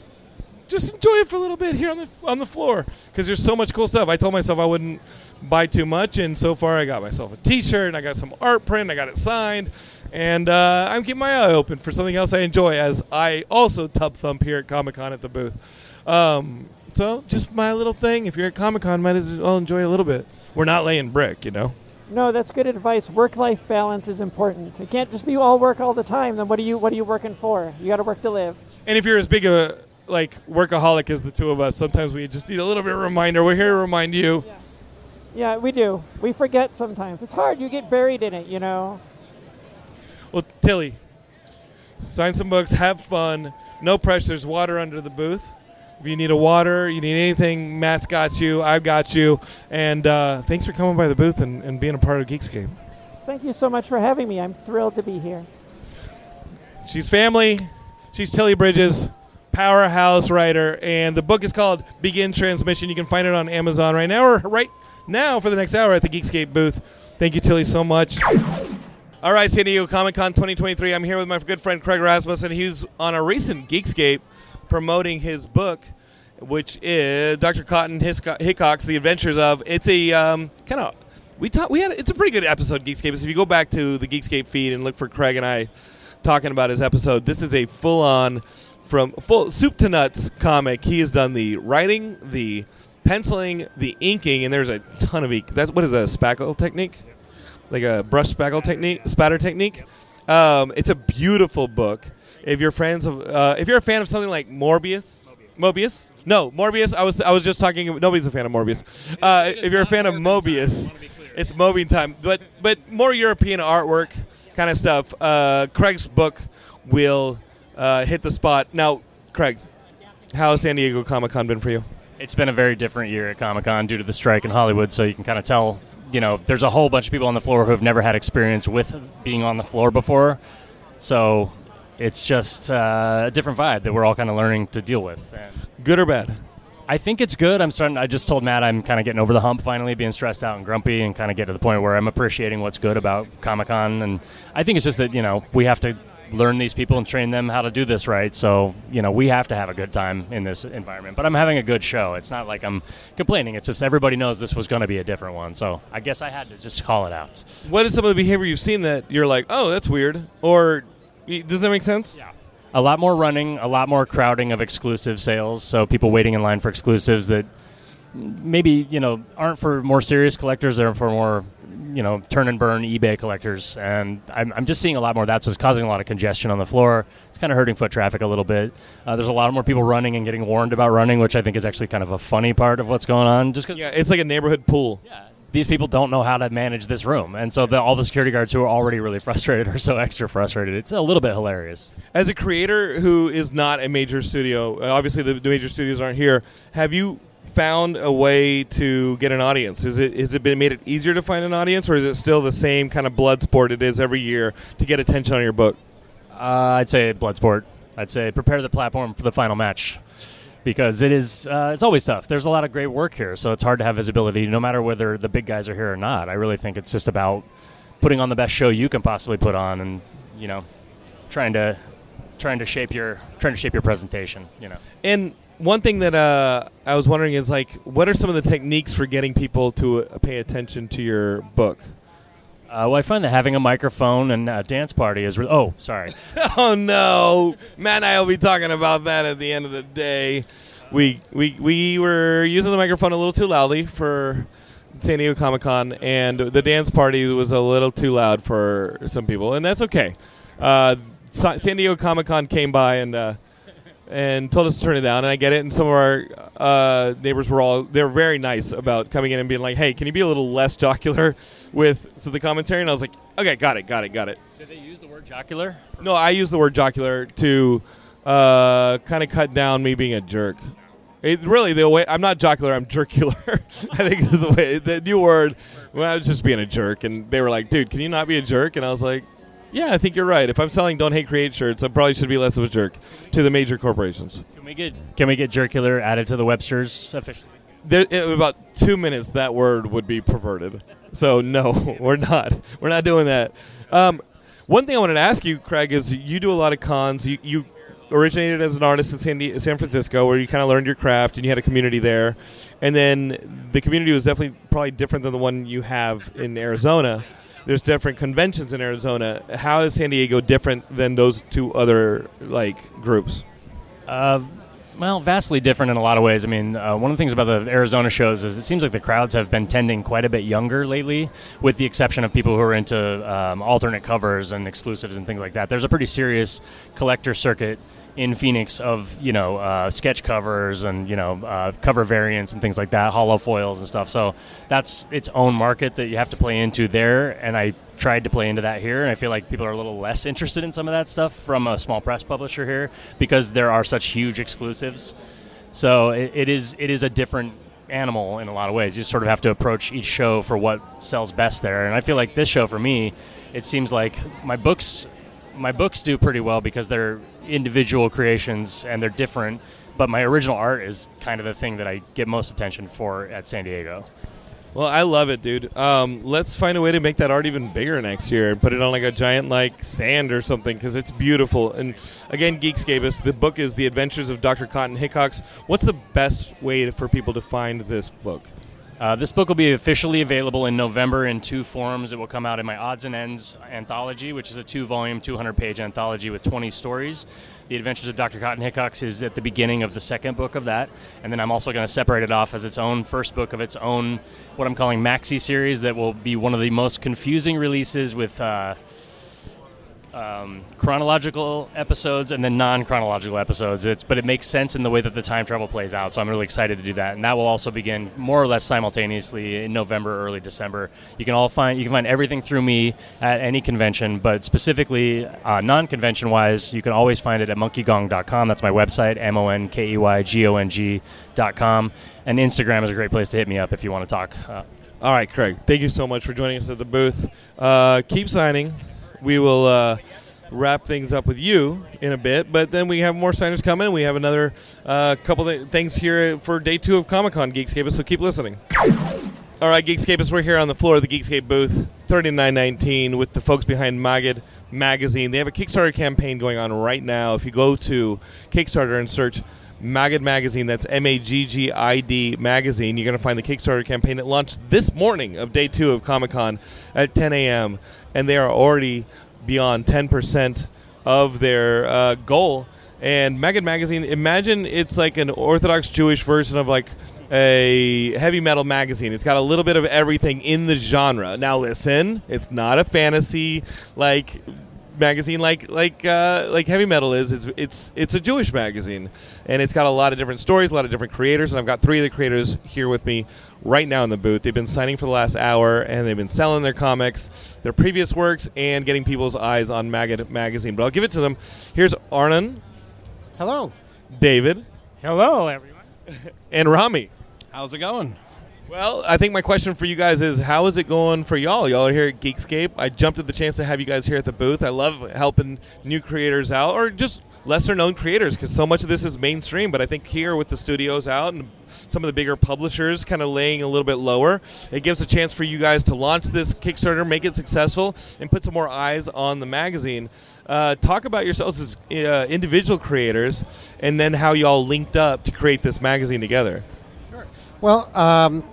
just enjoy it for a little bit here on the on the floor, because there's so much cool stuff. I told myself I wouldn't buy too much, and so far I got myself a T-shirt, and I got some art print, I got it signed. And uh, I'm keeping my eye open for something else I enjoy, as I also tub thump here at Comic-Con at the booth. Um, so just my little thing. If you're at Comic-Con, might as well enjoy a little bit. We're not laying brick, you know. No, that's good advice. Work-life balance is important. It can't just be all work all the time. Then what are you what are you working for? You got to work to live. And if you're as big a like workaholic as the two of us, sometimes we just need a little bit of a reminder. We're here to remind you. Yeah, yeah we do. We forget sometimes. It's hard. You get buried in it, you know. Well, Tilly, sign some books, have fun. No pressure. There's water under the booth. If you need a water, you need anything, Matt's got you. I've got you. And uh, thanks for coming by the booth and, and being a part of Geekscape. Thank you so much for having me. I'm thrilled to be here. She's family. She's Tilly Bridges, powerhouse writer. And the book is called Begin Transmission. You can find it on Amazon right now or right now for the next hour at the Geekscape booth. Thank you, Tilly, so much. All right, San Diego Comic-Con twenty twenty-three. I'm here with my good friend Craig Rasmussen. He's on a recent Geekscape promoting his book, which is Doctor Cotton Hickox, The Adventures of. It's a um, kind of we talk, we had it's a pretty good episode, Geekscape. So if you go back to the Geekscape feed and look for Craig and I talking about his episode, this is a full-on from full soup to nuts comic. He has done the writing, the penciling, the inking, and there's a ton of ink. That's what is that, a spackle technique? Like a brush spackle technique, spatter technique. Um, it's a beautiful book. If you're fans of, uh, if you're a fan of something like Morbius, Mobius, Mobius? no, Morbius. I was, I was just talking. Nobody's a fan of Morbius. Uh, if you're a fan of Mobius, it's Mobian time. But, but more European artwork kind of stuff. Uh, Craig's book will uh, hit the spot. Now, Craig, how has San Diego Comic-Con been for you? It's been a very different year at Comic-Con due to the strike in Hollywood, so you can kind of tell. You know, there's a whole bunch of people on the floor who have never had experience with being on the floor before. So it's just uh, a different vibe that we're all kind of learning to deal with. And good or bad? I think it's good. I'm starting. I just told Matt I'm kind of getting over the hump finally, being stressed out and grumpy, and kind of get to the point where I'm appreciating what's good about Comic-Con. And I think it's just that, you know, we have to learn these people and train them how to do this right. So, you know, we have to have a good time in this environment. But I'm having a good show. It's not like I'm complaining. It's just everybody knows this was going to be a different one. So I guess I had to just call it out. What is some of the behavior you've seen that you're like, oh, that's weird? Or does that make sense? Yeah. A lot more running, a lot more crowding of exclusive sales. So people waiting in line for exclusives that maybe, you know, aren't for more serious collectors. They're for more, you know, turn and burn eBay collectors. And I'm, I'm just seeing a lot more of that, so it's causing a lot of congestion on the floor. It's kind of hurting foot traffic a little bit. Uh, there's a lot more people running and getting warned about running, which I think is actually kind of a funny part of what's going on. Just 'cause yeah, it's like a neighborhood pool. Yeah, these people don't know how to manage this room. And so the, all the security guards who are already really frustrated are so extra frustrated. It's a little bit hilarious. As a creator who is not a major studio, uh, obviously the, the major studios aren't here, have you found a way to get an audience? Is it has it been made it easier to find an audience, or is it still the same kind of blood sport it is every year to get attention on your book? Uh, I'd say blood sport. I'd say prepare the platform for the final match, because it is uh, it's always tough. There's a lot of great work here, so it's hard to have visibility no matter whether the big guys are here or not. I really think it's just about putting on the best show you can possibly put on, and you know, trying to trying to shape your trying to shape your presentation. You know, and one thing that uh, I was wondering is, like, what are some of the techniques for getting people to uh, pay attention to your book? Uh, well, I find that having a microphone and a dance party is... Re- oh, sorry. Oh, no. Matt and I will be talking about that at the end of the day. We, we, we were using the microphone a little too loudly for San Diego Comic-Con, and the dance party was a little too loud for some people, and that's okay. Uh, San Diego Comic-Con came by and... Uh, and told us to turn it down, and I get it. And some of our uh, neighbors were all, they were very nice about coming in and being like, hey, can you be a little less jocular with so the commentary? And I was like, okay, got it, got it, got it. Did they use the word jocular? No, I use the word jocular to uh, kind of cut down me being a jerk. It, really, the way I'm not jocular, I'm jerkular. I think this is the way, the new word. Well, I was just being a jerk, and they were like, dude, can you not be a jerk? And I was like, Yeah, I think you're right. If I'm selling Don't Hate Create shirts, I probably should be less of a jerk to the major corporations. Can we get Can we get Jerkular added to the Webster's officially? There, in about two minutes, that word would be perverted. So no, we're not. We're not doing that. Um, one thing I wanted to ask you, Craig, is you do a lot of cons. You, you originated as an artist in San, Di- San Francisco, where you kind of learned your craft and you had a community there. And then the community was definitely probably different than the one you have in Arizona. There's different conventions in Arizona. How is San Diego different than those two other like groups? Uh, well, vastly different in a lot of ways. I mean, uh, one of the things about the Arizona shows is it seems like the crowds have been tending quite a bit younger lately, with the exception of people who are into um, alternate covers and exclusives and things like that. There's a pretty serious collector circuit in Phoenix of, you know, uh, sketch covers and, you know, uh, cover variants and things like that, hollow foils and stuff. So that's its own market that you have to play into there, and I tried to play into that here, and I feel like people are a little less interested in some of that stuff from a small press publisher here because there are such huge exclusives. So it, it is it is a different animal in a lot of ways. You sort of have to approach each show for what sells best there, and I feel like this show for me, it seems like my books my books do pretty well because they're individual creations and they're different, but my original art is kind of the thing that I get most attention for at San Diego. Well, I love it, dude. Um, let's find a way to make that art even bigger next year and put it on like a giant like stand or something because it's beautiful. And again, Geekscapists, the book is The Adventures of Doctor Cotton Hickox. What's the best way to, for people to find this book? Uh, this book will be officially available in November in two forms. It will come out in my Odds and Ends anthology, which is a two-volume, two hundred page anthology with twenty stories. The Adventures of Doctor Cotton Hickox is at the beginning of the second book of that. And then I'm also going to separate it off as its own first book of its own, what I'm calling Maxi series, that will be one of the most confusing releases with uh, um, chronological episodes and then non-chronological episodes. It's but it makes sense in the way that the time travel plays out, so I'm really excited to do that. And that will also begin more or less simultaneously in November, early December. You can all find you can find everything through me at any convention, but specifically uh, non-convention wise, you can always find it at monkey gong dot com. That's my website, M O N K E Y G O N G dot com. And Instagram is a great place to hit me up if you want to talk. Uh, all right, Craig, thank you so much for joining us at the booth. Uh, keep signing. We will uh, wrap things up with you in a bit, but then we have more signers coming. We have another uh, couple of things here for day two of Comic-Con, Geekscapists, so keep listening. All right, Geekscapists, we're here on the floor of the Geekscape booth, thirty-nine nineteen, with the folks behind Magid Magazine. They have a Kickstarter campaign going on right now. If you go to Kickstarter and search Magid Magazine, that's M A G G I D Magazine, you're going to find the Kickstarter campaign. It launched this morning of day two of Comic-Con at ten a.m., and they are already beyond ten percent of their uh, goal. And Magid Magazine, imagine it's like an Orthodox Jewish version of like a heavy metal magazine. It's got a little bit of everything in the genre. Now listen, it's not a fantasy like magazine like like uh, like heavy metal is. It's it's it's a Jewish magazine, and it's got a lot of different stories, a lot of different creators, and I've got three of the creators here with me right now in the booth. They've been signing for the last hour, and they've been selling their comics, their previous works, and getting people's eyes on Magid Magazine. But I'll give it to them. Here's Arnon. Hello. David. Hello, everyone. And Rami. How's it going? Well, I think my question for you guys is, how is it going for y'all? Y'all are here at Geekscape. I jumped at the chance to have you guys here at the booth. I love helping new creators out, or just lesser-known creators, because so much of this is mainstream. But I think here with the studios out and some of the bigger publishers kind of laying a little bit lower, it gives a chance for you guys to launch this Kickstarter, make it successful, and put some more eyes on the magazine. Uh, talk about yourselves as uh, individual creators, and then how y'all linked up to create this magazine together. Well, um,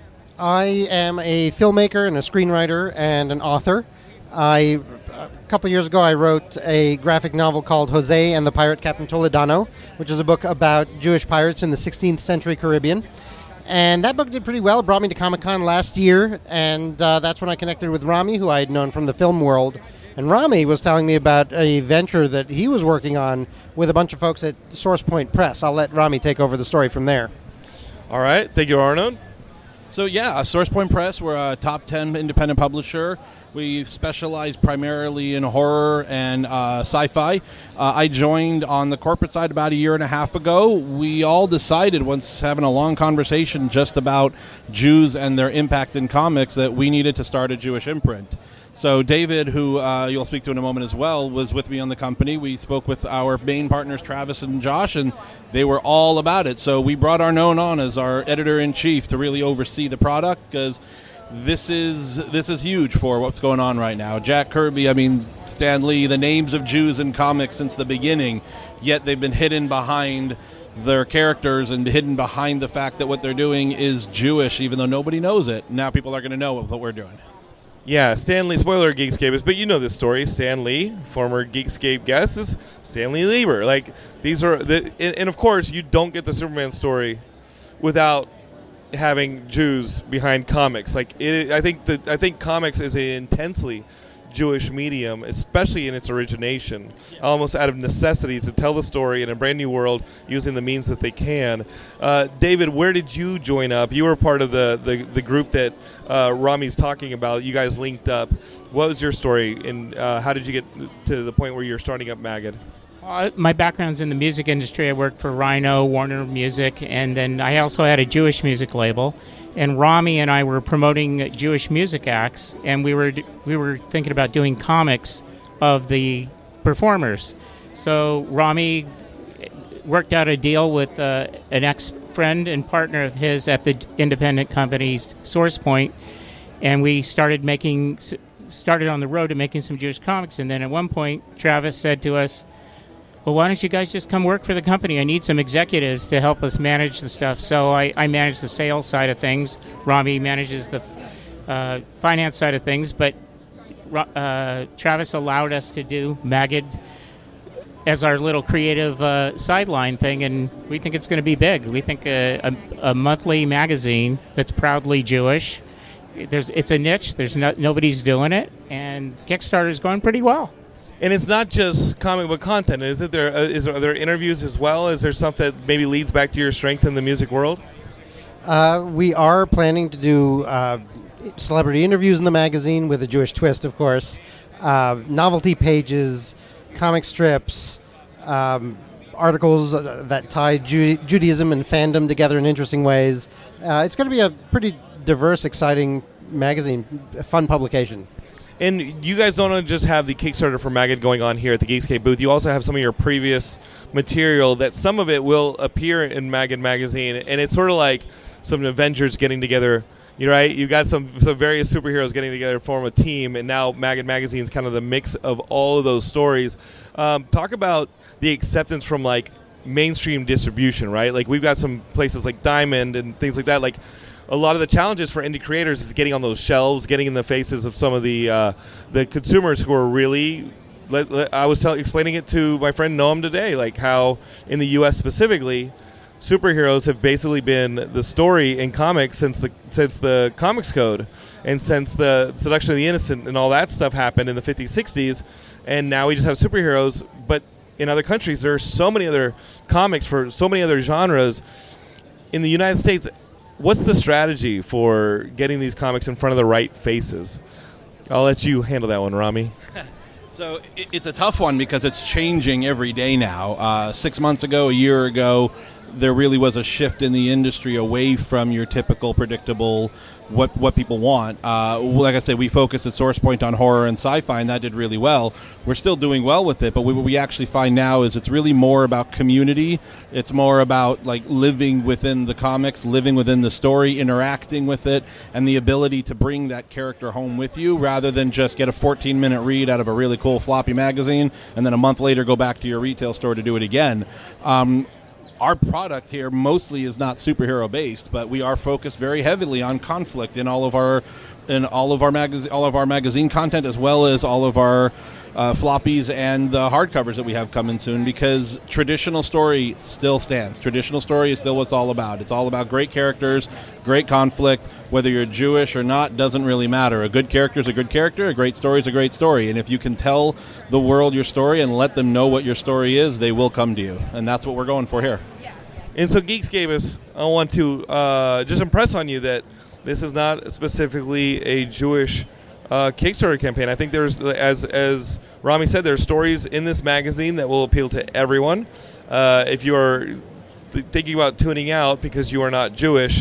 I am a filmmaker and a screenwriter and an author. I, a couple years ago, I wrote a graphic novel called Jose and the Pirate Captain Toledano, which is a book about Jewish pirates in the sixteenth century Caribbean. And that book did pretty well. It brought me to Comic-Con last year, and uh, that's when I connected with Rami, who I had known from the film world. And Rami was telling me about a venture that he was working on with a bunch of folks at Source Point Press. I'll let Rami take over the story from there. All right. Thank you, Arnold. So, yeah, Source Point Press, we're a top ten independent publisher. We specialize primarily in horror and uh, sci-fi. Uh, I joined on the corporate side about a year and a half ago. We all decided, once having a long conversation just about Jews and their impact in comics, that we needed to start a Jewish imprint. So David, who uh, you'll speak to in a moment as well, was with me on the company. We spoke with our main partners, Travis and Josh, and they were all about it. So we brought Arnon on as our editor-in-chief to really oversee the product, because this is this is huge for what's going on right now. Jack Kirby, I mean, Stan Lee, the names of Jews in comics since the beginning, yet they've been hidden behind their characters and hidden behind the fact that what they're doing is Jewish, even though nobody knows it. Now people are going to know what we're doing. Yeah, Stan Lee, spoiler Geekscape, but you know this story. Stan Lee, former Geekscape guest, is Stanley Lieber. Like, these are, the, and, and of course, you don't get the Superman story without having Jews behind comics. Like, it, I think that I think comics is an intensely Jewish medium, especially in its origination, almost out of necessity to tell the story in a brand new world using the means that they can. Uh, David, where did you join up? You were part of the, the, the group that uh, Rami's talking about. You guys linked up. What was your story, and uh, how did you get to the point where you're starting up Magid? Uh, my background's in the music industry. I worked for Rhino, Warner Music, and then I also had a Jewish music label. And Rami and I were promoting Jewish music acts, and we were we were thinking about doing comics of the performers. So Rami worked out a deal with uh, an ex-friend and partner of his at the independent company SourcePoint, and we started making started on the road to making some Jewish comics. And then at one point, Travis said to us, well, why don't you guys just come work for the company? I need some executives to help us manage the stuff. So I, I manage the sales side of things. Rami manages the uh, finance side of things. But uh, Travis allowed us to do Magid as our little creative uh, sideline thing, and we think it's going to be big. We think a, a, a monthly magazine that's proudly Jewish. There's, it's a niche. There's no, nobody's doing it, and Kickstarter's going pretty well. And it's not just comic book content, is it? There uh, is are there interviews as well? Is there stuff that maybe leads back to your strength in the music world? Uh, we are planning to do uh, celebrity interviews in the magazine with a Jewish twist, of course. Uh, novelty pages, comic strips, um, articles that tie Ju- Judaism and fandom together in interesting ways. Uh, it's going to be a pretty diverse, exciting magazine, a fun publication. And you guys don't just have the Kickstarter for Magid going on here at the Geekscape booth. You also have some of your previous material that some of it will appear in Magid magazine, and it's sort of like some Avengers getting together. You're right. You got some some various superheroes getting together to form a team, and now Magid magazine is kind of the mix of all of those stories. Um, talk about the acceptance from like mainstream distribution, right? Like we've got some places like Diamond and things like that. Like a lot of the challenges for indie creators is getting on those shelves, getting in the faces of some of the uh, the consumers who are really. Let, let, I was tell, explaining it to my friend Noam today, like how in the U S specifically, superheroes have basically been the story in comics since the since the Comics Code, and since the Seduction of the Innocent and all that stuff happened in the fifties, sixties, and now we just have superheroes. But in other countries, there are so many other comics for so many other genres. In the United States, what's the strategy for getting these comics in front of the right faces? I'll let you handle that one, Rami. So it, it's a tough one because it's changing every day now. Uh, six months ago, a year ago, there really was a shift in the industry away from your typical predictable what what people want. Uh, like I said, we focused at SourcePoint on horror and sci-fi, and that did really well. We're still doing well with it, but we, what we actually find now is it's really more about community. It's more about like living within the comics, living within the story, interacting with it, and the ability to bring that character home with you rather than just get a fourteen-minute read out of a really cool floppy magazine and then a month later go back to your retail store to do it again. Um, Our product here mostly is not superhero based, but we are focused very heavily on conflict in all of our in all of our magazine all of our magazine content, as well as all of our uh, floppies and the hardcovers that we have coming soon, because traditional story still stands. Traditional story is still what it's all about. It's all about great characters, great conflict. Whether you're Jewish or not doesn't really matter. A good character is a good character. A great story is a great story. And if you can tell the world your story and let them know what your story is, they will come to you. And that's what we're going for here. And so, Geekscapists, I want to uh, just impress on you that this is not specifically a Jewish uh, Kickstarter campaign. I think there's, as as Rami said, there are stories in this magazine that will appeal to everyone. Uh, if you are th- thinking about tuning out because you are not Jewish,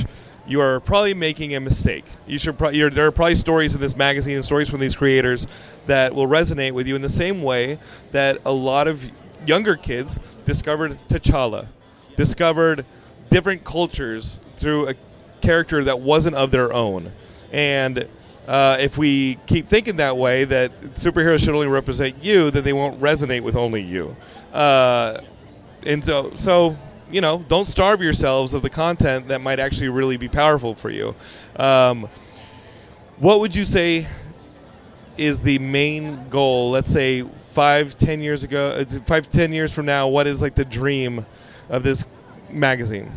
you are probably making a mistake. You should. Pro- you're, there are probably stories in this magazine and stories from these creators that will resonate with you in the same way that a lot of younger kids discovered T'Challa, discovered different cultures through a character that wasn't of their own. And uh, if we keep thinking that way, that superheroes should only represent you, then they won't resonate with only you. Uh, and so, so, you know, don't starve yourselves of the content that might actually really be powerful for you. Um, what would you say is the main goal? Let's say five, ten years ago, five, ten years from now, what is like the dream of this magazine?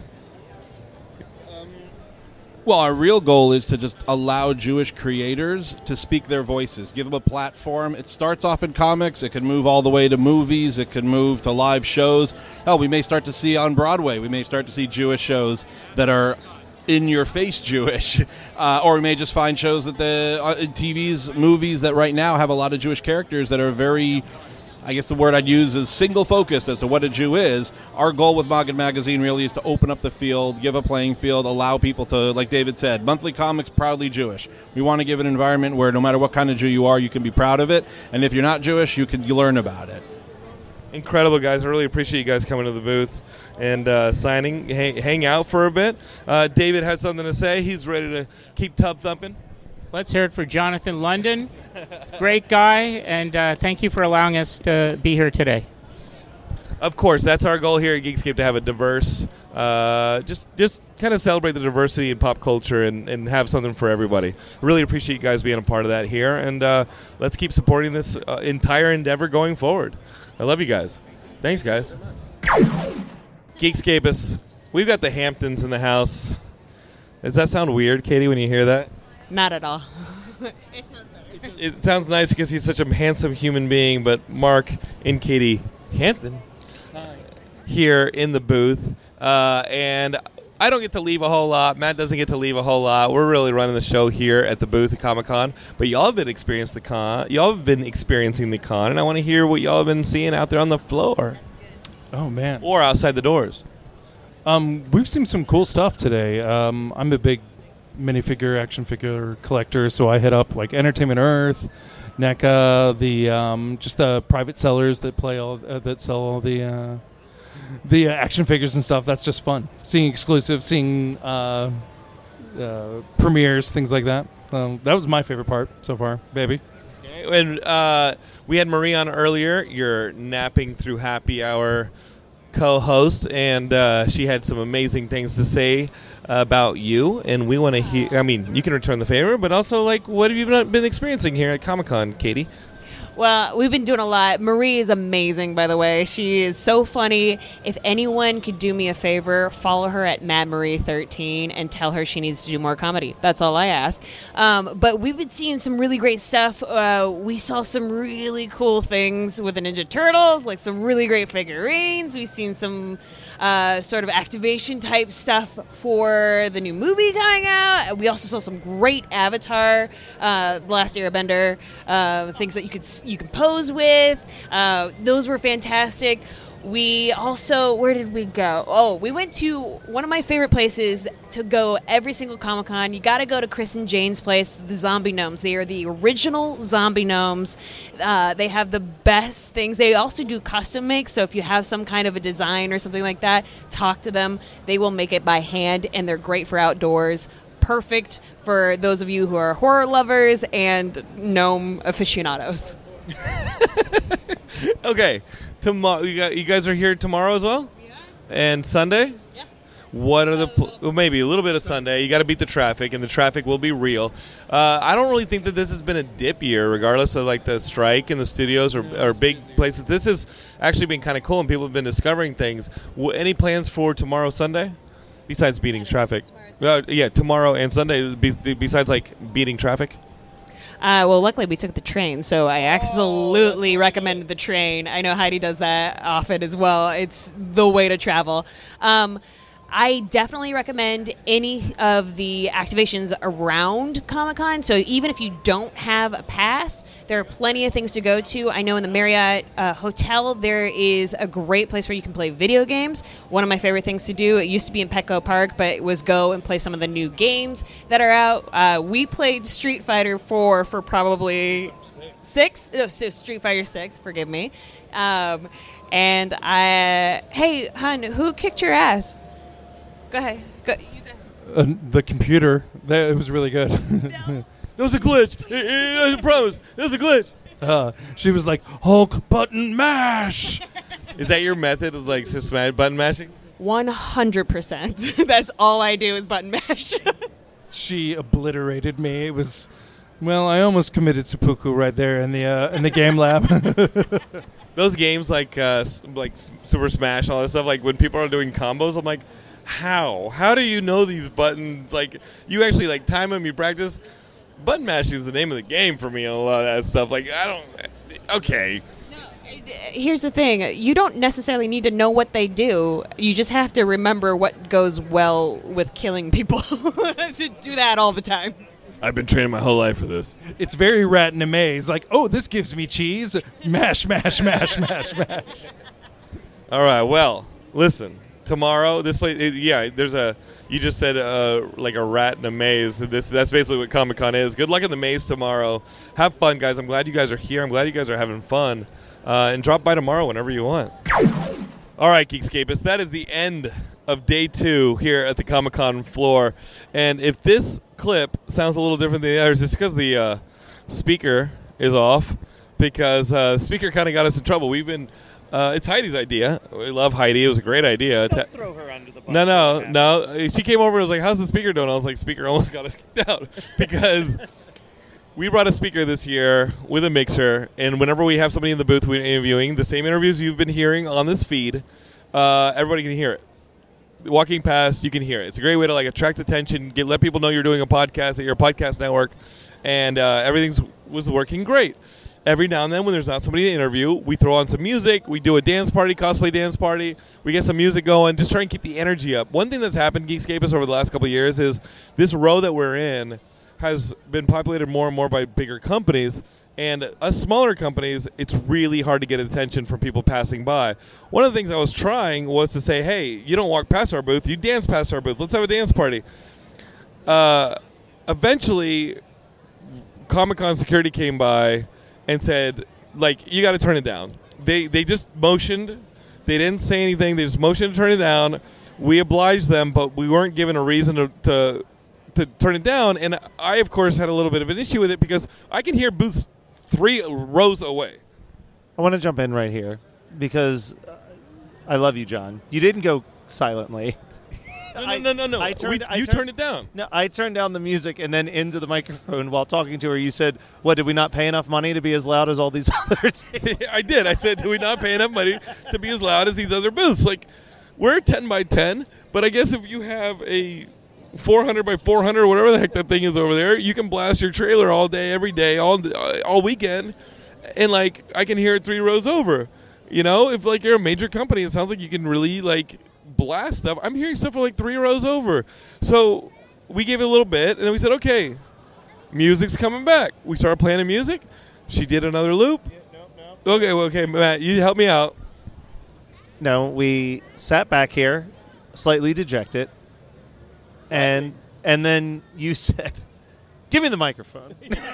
Well, our real goal is to just allow Jewish creators to speak their voices, give them a platform. It starts off in comics. It can move all the way to movies. It can move to live shows. Hell, we may start to see on Broadway, we may start to see Jewish shows that are in-your-face Jewish. Uh, or we may just find shows that the uh, T Vs, movies that right now have a lot of Jewish characters that are very... I guess the word I'd use is single-focused as to what a Jew is. Our goal with Mogged Magazine really is to open up the field, give a playing field, allow people to, like David said, monthly comics, proudly Jewish. We want to give an environment where no matter what kind of Jew you are, you can be proud of it. And if you're not Jewish, you can learn about it. Incredible, guys. I really appreciate you guys coming to the booth and uh, signing. Hang, hang out for a bit. Uh, David has something to say. He's ready to keep tub thumping. Let's hear it for Jonathan London. Great guy, and uh, thank you for allowing us to be here today. Of course, that's our goal here at Geekscape, to have a diverse, uh, just just kind of celebrate the diversity in pop culture and, and have something for everybody. Really appreciate you guys being a part of that here, and uh, let's keep supporting this uh, entire endeavor going forward. I love you guys. Thanks, guys. Geekscapists, we've got the Hamptons in the house. Does that sound weird, Katie, when you hear that? Not at all. It sounds better. It sounds nice because he's such a handsome human being, but Mark and Katie Hampton here in the booth. Uh, and I don't get to leave a whole lot. Matt doesn't get to leave a whole lot. We're really running the show here at the booth at Comic-Con. But y'all have been experiencing the con. Y'all have been experiencing the con, and I want to hear what y'all have been seeing out there on the floor. Oh, man. Or outside the doors. Um, we've seen some cool stuff today. Um, I'm a big minifigure, action figure collector, so I hit up like Entertainment Earth, NECA, the um, just the private sellers that play all uh, that sell all the uh, the uh, action figures and stuff. That's just fun. Seeing exclusives, seeing uh, uh, premieres, things like that. Um, that was my favorite part so far, baby. Okay, and uh, we had Marie on earlier. You're napping through happy hour co-host, and uh, she had some amazing things to say about you, and we want to hear. I mean, you can return the favor, but also, like, what have you been, been experiencing here at Comic-Con, Katie? Well, we've been doing a lot. Marie is amazing, by the way. She is so funny. If anyone could do me a favor, follow her at Mad Marie thirteen and tell her she needs to do more comedy. That's all I ask. Um, but we've been seeing some really great stuff. Uh, we saw some really cool things with the Ninja Turtles, like some really great figurines. We've seen some uh, sort of activation type stuff for the new movie coming out. We also saw some great Avatar, uh, The Last Airbender, uh, things that you could you can pose with. Uh, those were fantastic. We also, where did we go? Oh, we went to one of my favorite places to go every single Comic-Con. You got to go to Chris and Jane's place, the Zombie Gnomes. They are the original Zombie Gnomes. Uh, they have the best things. They also do custom makes, so if you have some kind of a design or something like that, talk to them. They will make it by hand, and they're great for outdoors. Perfect for those of you who are horror lovers and gnome aficionados. Okay, tomorrow you, got, you guys are here tomorrow as well, yeah. And Sunday. Yeah. What are the pl- well, maybe a little bit of Sunday? You got to beat the traffic, and the traffic will be real. Uh, I don't really think that this has been a dip year, regardless of like the strike in the studios or, or big places. This has actually been kind of cool, and people have been discovering things. W- any plans for tomorrow, Sunday? Besides beating traffic, uh, yeah, tomorrow and Sunday. Be- besides like beating traffic. Uh, well, luckily we took the train, so I absolutely oh, recommend the train. I know Heidi does that often as well. It's the way to travel. Um, I definitely recommend any of the activations around Comic-Con. So even if you don't have a pass, there are plenty of things to go to. I know in the Marriott uh, Hotel, there is a great place where you can play video games. One of my favorite things to do, it used to be in Petco Park, but it was go and play some of the new games that are out. Uh, we played Street Fighter four for probably six. Oh, so Street Fighter six, forgive me. Um, and I, hey, hun, who kicked your ass? Go ahead. Go, you go. Uh, the computer. That, it was really good. There was a glitch. I, I, I promise. There was a glitch. Uh, she was like, Hulk button mash. Is that your method? Is like just smash button mashing? one hundred percent. That's all I do is button mash. She obliterated me. It was, well, I almost committed seppuku right there in the uh, in the game lab. Those games like uh, like Super Smash and all that stuff, like when people are doing combos, I'm like, how? How do you know these buttons? Like, you actually, like, time them, you practice. Button mashing is the name of the game for me on a lot of that stuff. Like, I don't... Okay. Here's the thing. You don't necessarily need to know what they do. You just have to remember what goes well with killing people. Do that all the time. I've been training my whole life for this. It's very rat in a maze. Like, oh, this gives me cheese. Mash, mash, mash, mash, mash. All right, well, listen. Tomorrow, this place, it, yeah, there's a, you just said uh, like a rat in a maze. This That's basically what Comic-Con is. Good luck in the maze tomorrow. Have fun, guys. I'm glad you guys are here. I'm glad you guys are having fun. Uh, and drop by tomorrow whenever you want. All right, Geekscapists, that is the end of day two here at the Comic-Con floor. And if this clip sounds a little different than the others, it's because the uh, speaker is off, because uh, the speaker kind of got us in trouble. We've been... Uh, it's Heidi's idea. We love Heidi. It was a great idea. Don't throw her under the bus. No, no, no. She came over and was like, how's the speaker doing? I was like, speaker almost got us kicked out. Because we brought a speaker this year with a mixer, and whenever we have somebody in the booth we're interviewing, the same interviews you've been hearing on this feed, uh, everybody can hear it. Walking past, you can hear it. It's a great way to like attract attention, get let people know you're doing a podcast at your podcast network, and uh, everything's was working great. Every now and then when there's not somebody to interview, we throw on some music, we do a dance party, cosplay dance party, we get some music going, just try and keep the energy up. One thing that's happened, Geekscapists, over the last couple of years is this row that we're in has been populated more and more by bigger companies, and us smaller companies, it's really hard to get attention from people passing by. One of the things I was trying was to say, hey, you don't walk past our booth, you dance past our booth, let's have a dance party. Uh, eventually, Comic-Con security came by and said, like, you got to turn it down. They they just motioned. They didn't say anything. They just motioned to turn it down. We obliged them, but we weren't given a reason to, to to turn it down. And I, of course, had a little bit of an issue with it because I can hear booths three rows away. I want to jump in right here because I love you, John. You didn't go silently. No, no, no, no, no. I turned, we, I you turned, turned it down. No, I turned down the music and then into the microphone while talking to her. You said, what, did we not pay enough money to be as loud as all these other tables? I did. I said, do we not pay enough money to be as loud as these other booths? Like, we're ten by ten, but I guess if you have a four hundred by four hundred or whatever the heck that thing is over there, you can blast your trailer all day, every day, all all weekend, and, like, I can hear it three rows over. You know, if, like, you're a major company, it sounds like you can really, like, blast stuff. I'm hearing stuff for like three rows over. So we gave it a little bit, and then we said, okay, music's coming back. We started playing the music. She did another loop. Yeah, no, no. Okay, well, okay, Matt, you help me out. No, we sat back here, slightly dejected, and and then you said, give me the microphone.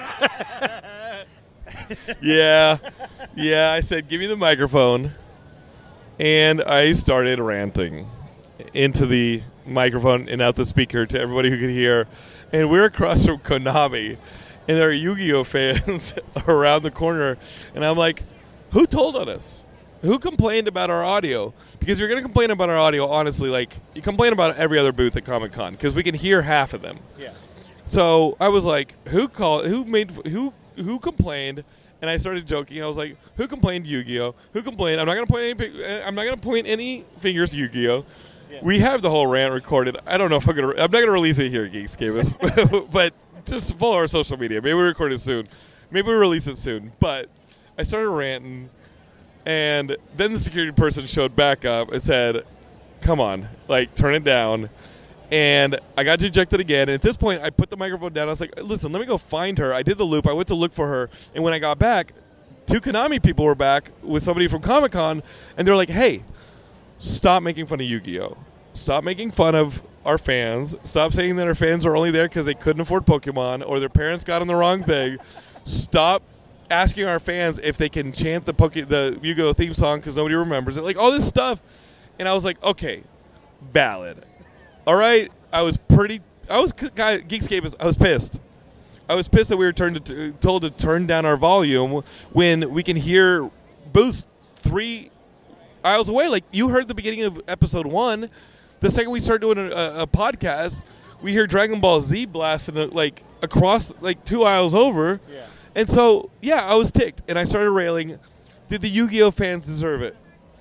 yeah, yeah, I said, give me the microphone. And I started ranting into the microphone and out the speaker to everybody who could hear. And we're across from Konami, and there are Yu-Gi-Oh fans around the corner. And I'm like, who told on us? Who complained about our audio? Because you're going to complain about our audio, honestly, like, you complain about every other booth at Comic-Con, because we can hear half of them. Yeah. So I was like, who called? Who made? Who who complained? And I started joking. I was like, "Who complained, Yu-Gi-Oh? Who complained? I'm not gonna point any. I'm not gonna point any fingers, Yu-Gi-Oh. Yeah. We have the whole rant recorded. I don't know if I'm gonna. I'm not gonna release it here, Geekscapists, but just follow our social media. Maybe we record it soon. Maybe we release it soon. But I started ranting, and then the security person showed back up and said, come on, like turn it down. And I got ejected again. And at this point, I put the microphone down. I was like, listen, let me go find her. I did the loop. I went to look for her. And when I got back, two Konami people were back with somebody from Comic-Con. And they're like, hey, stop making fun of Yu-Gi-Oh! Stop making fun of our fans. Stop saying that our fans are only there because they couldn't afford Pokemon or their parents got them the wrong thing. Stop asking our fans if they can chant the Poke- the Yu-Gi-Oh! Theme song because nobody remembers it. Like, all this stuff. And I was like, okay, valid. All right, I was pretty. I was guy Geekscape. I was pissed. I was pissed that we were turned to, told to turn down our volume when we can hear booths three aisles away. Like you heard the beginning of episode one. The second we start doing a, a, a podcast, we hear Dragon Ball Z blasting uh, like across like two aisles over. Yeah. And so yeah, I was ticked, and I started railing. Did the Yu-Gi-Oh fans deserve it?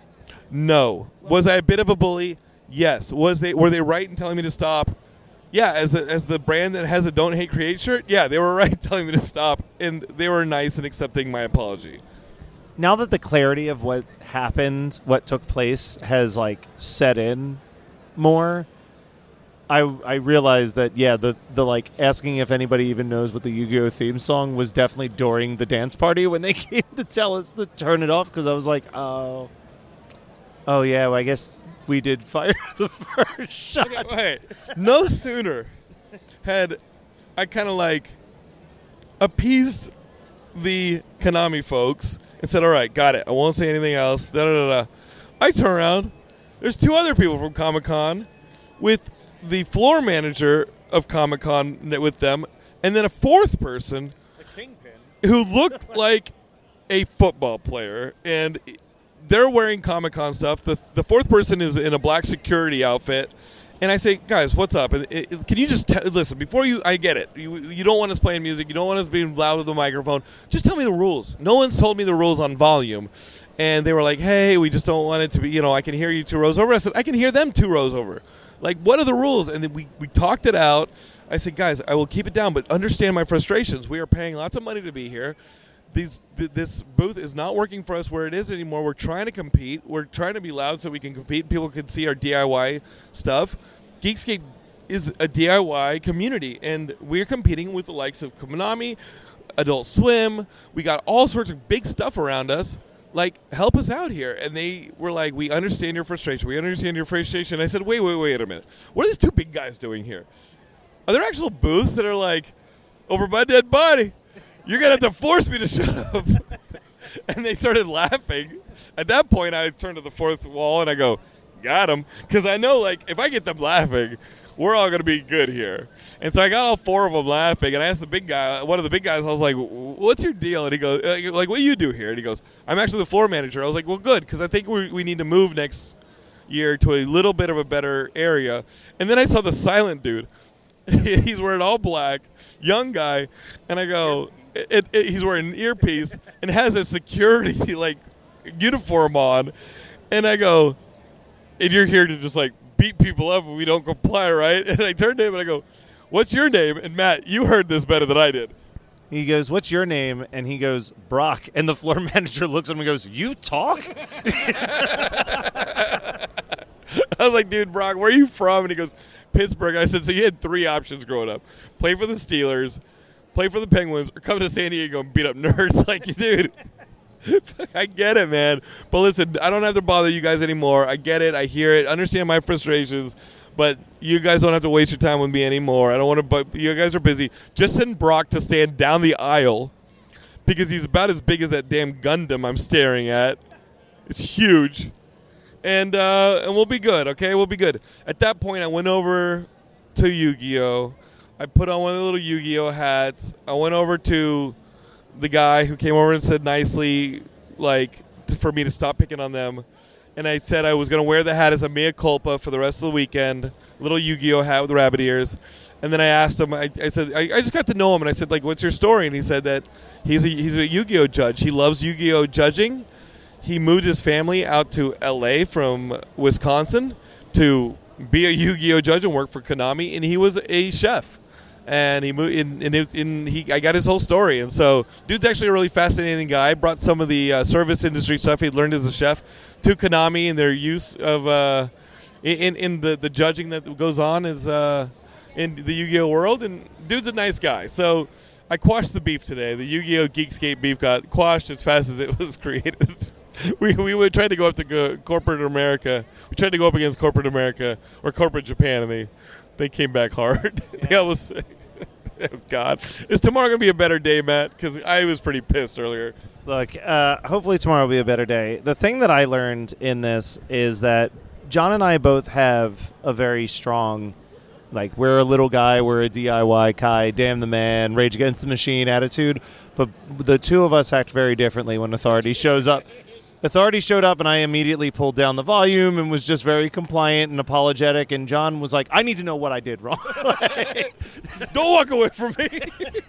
No. Was I a bit of a bully? Yes. Was they were they right in telling me to stop? Yeah, as the, as the brand that has a Don't Hate Create shirt, yeah, they were right telling me to stop, and they were nice in accepting my apology. Now that the clarity of what happened, what took place, has like set in more, I I realized that yeah, the the like asking if anybody even knows what the Yu-Gi-Oh theme song was definitely during the dance party when they came to tell us to turn it off, because I was like, oh, oh yeah, well, I guess we did fire the first shot. Okay, wait. No sooner had I kind of like appeased the Konami folks and said, all right, got it. I won't say anything else. Da, da, da, da. I turn around. There's two other people from Comic-Con with the floor manager of Comic-Con with them, and then a fourth person who looked like a football player. And they're wearing Comic-Con stuff. The the fourth person is in a black security outfit. And I say, guys, what's up? And it, it, can you just t- listen, before you, I get it. You, you don't want us playing music. You don't want us being loud with the microphone. Just tell me the rules. No one's told me the rules on volume. And they were like, hey, we just don't want it to be, you know, I can hear you two rows over. I said, I can hear them two rows over. Like, what are the rules? And then we, we talked it out. I said, guys, I will keep it down, but understand my frustrations. We are paying lots of money to be here. These, th- this booth is not working for us where it is anymore. We're trying to compete. We're trying to be loud so we can compete. People can see our D I Y stuff. Geekscape is a D I Y community, and we're competing with the likes of Konami, Adult Swim. We got all sorts of big stuff around us. Like, help us out here. And they were like, we understand your frustration. We understand your frustration. I said, wait, wait, wait a minute. What are these two big guys doing here? Are there actual booths that are like, over my dead body? You're going to have to force me to shut up. And they started laughing. At that point, I turned to the fourth wall and I go, got him. Because I know, like, if I get them laughing, we're all going to be good here. And so I got all four of them laughing. And I asked the big guy, one of the big guys, I was like, what's your deal? And he goes, like, what do you do here? And he goes, I'm actually the floor manager. I was like, well, good, because I think we we need to move next year to a little bit of a better area. And then I saw the silent dude. He's wearing all black, young guy. And I go, it, it, he's wearing an earpiece and has a security, like, uniform on. And I go, and you're here to just, like, beat people up when we don't comply, right? And I turned to him and I go, what's your name? And Matt, you heard this better than I did. He goes, what's your name? And he goes, Brock. And the floor manager looks at him and goes, you talk? I was like, dude, Brock, where are you from? And he goes, Pittsburgh. I said, so you had three options growing up. Play for the Steelers, play for the Penguins, or come to San Diego and beat up nerds. Like, dude, I get it, man. But listen, I don't have to bother you guys anymore. I get it. I hear it. Understand my frustrations. But you guys don't have to waste your time with me anymore. I don't want to, but you guys are busy. Just send Brock to stand down the aisle because he's about as big as that damn Gundam I'm staring at. It's huge. And uh, and we'll be good, okay? We'll be good. At that point, I went over to Yu-Gi-Oh! I put on one of the little Yu-Gi-Oh! Hats. I went over to the guy who came over and said nicely, like, t- for me to stop picking on them. And I said I was going to wear the hat as a mea culpa for the rest of the weekend, little Yu-Gi-Oh! Hat with rabbit ears. And then I asked him, I, I said, I, I just got to know him, and I said, like, what's your story? And he said that he's a, he's a Yu-Gi-Oh! Judge. He loves Yu-Gi-Oh! Judging. He moved his family out to L A from Wisconsin to be a Yu-Gi-Oh! Judge and work for Konami, and he was a chef. And he moved in, and, it, and he, I got his whole story. And so, dude's actually a really fascinating guy. Brought some of the uh, service industry stuff he'd learned as a chef to Konami and their use of, uh, in in the, the judging that goes on is uh, in the Yu-Gi-Oh world, and dude's a nice guy. So I quashed the beef today. The Yu-Gi-Oh Geekscape beef got quashed as fast as it was created. we we would try to go up to go, corporate America. We tried to go up against corporate America or corporate Japan, and they they came back hard. Yeah. They almost. Oh, God. Is tomorrow going to be a better day, Matt? Because I was pretty pissed earlier. Look, uh, hopefully tomorrow will be a better day. The thing that I learned in this is that John and I both have a very strong, like, we're a little guy, we're a D I Y Kai, damn the man, Rage Against the Machine attitude. But the two of us act very differently when Authority shows up. Authority showed up, and I immediately pulled down the volume and was just very compliant and apologetic. And John was like, I need to know what I did wrong. Like, don't walk away from me.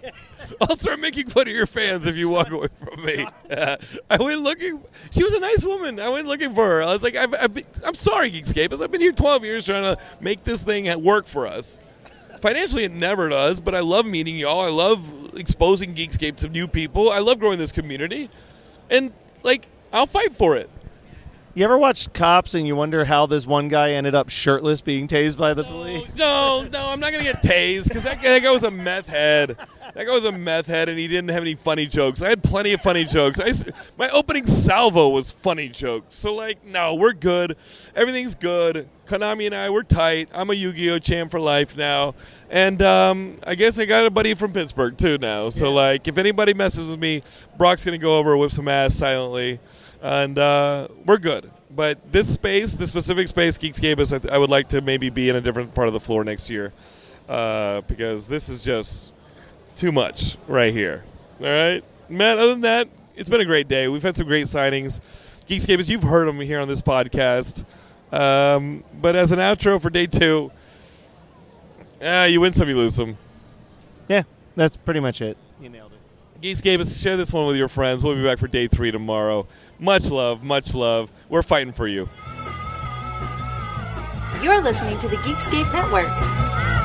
I'll start making fun of your fans if you walk away from me. Uh, I went looking. She was a nice woman. I went looking for her. I was like, I've, I've been, I'm sorry, Geekscape. I've been here twelve years trying to make this thing work for us. Financially, it never does, but I love meeting y'all. I love exposing Geekscape to new people. I love growing this community. And, like, I'll fight for it. You ever watch Cops and you wonder how this one guy ended up shirtless being tased by the police? No, no, I'm not going to get tased because that, that guy was a meth head. That guy was a meth head, and he didn't have any funny jokes. I had plenty of funny jokes. I, my opening salvo was funny jokes. So, like, no, we're good. Everything's good. Konami and I, we're tight. I'm a Yu-Gi-Oh! Champ for life now. And um, I guess I got a buddy from Pittsburgh, too, now. So, yeah. like, if anybody messes with me, Brock's going to go over and whip some ass silently. And uh, we're good. But this space, this specific space, Geekscape, is, I, th- I would like to maybe be in a different part of the floor next year. Uh, because this is just too much right here. All right? Matt, other than that, it's been a great day. We've had some great signings. Geekscape, as you've heard them here on this podcast. Um, but as an outro for day two, uh, you win some, you lose some. Yeah, that's pretty much it. You nailed it. Geekscape, share this one with your friends. We'll be back for day three tomorrow. Much love, much love. We're fighting for you. You're listening to the Geekscape Network.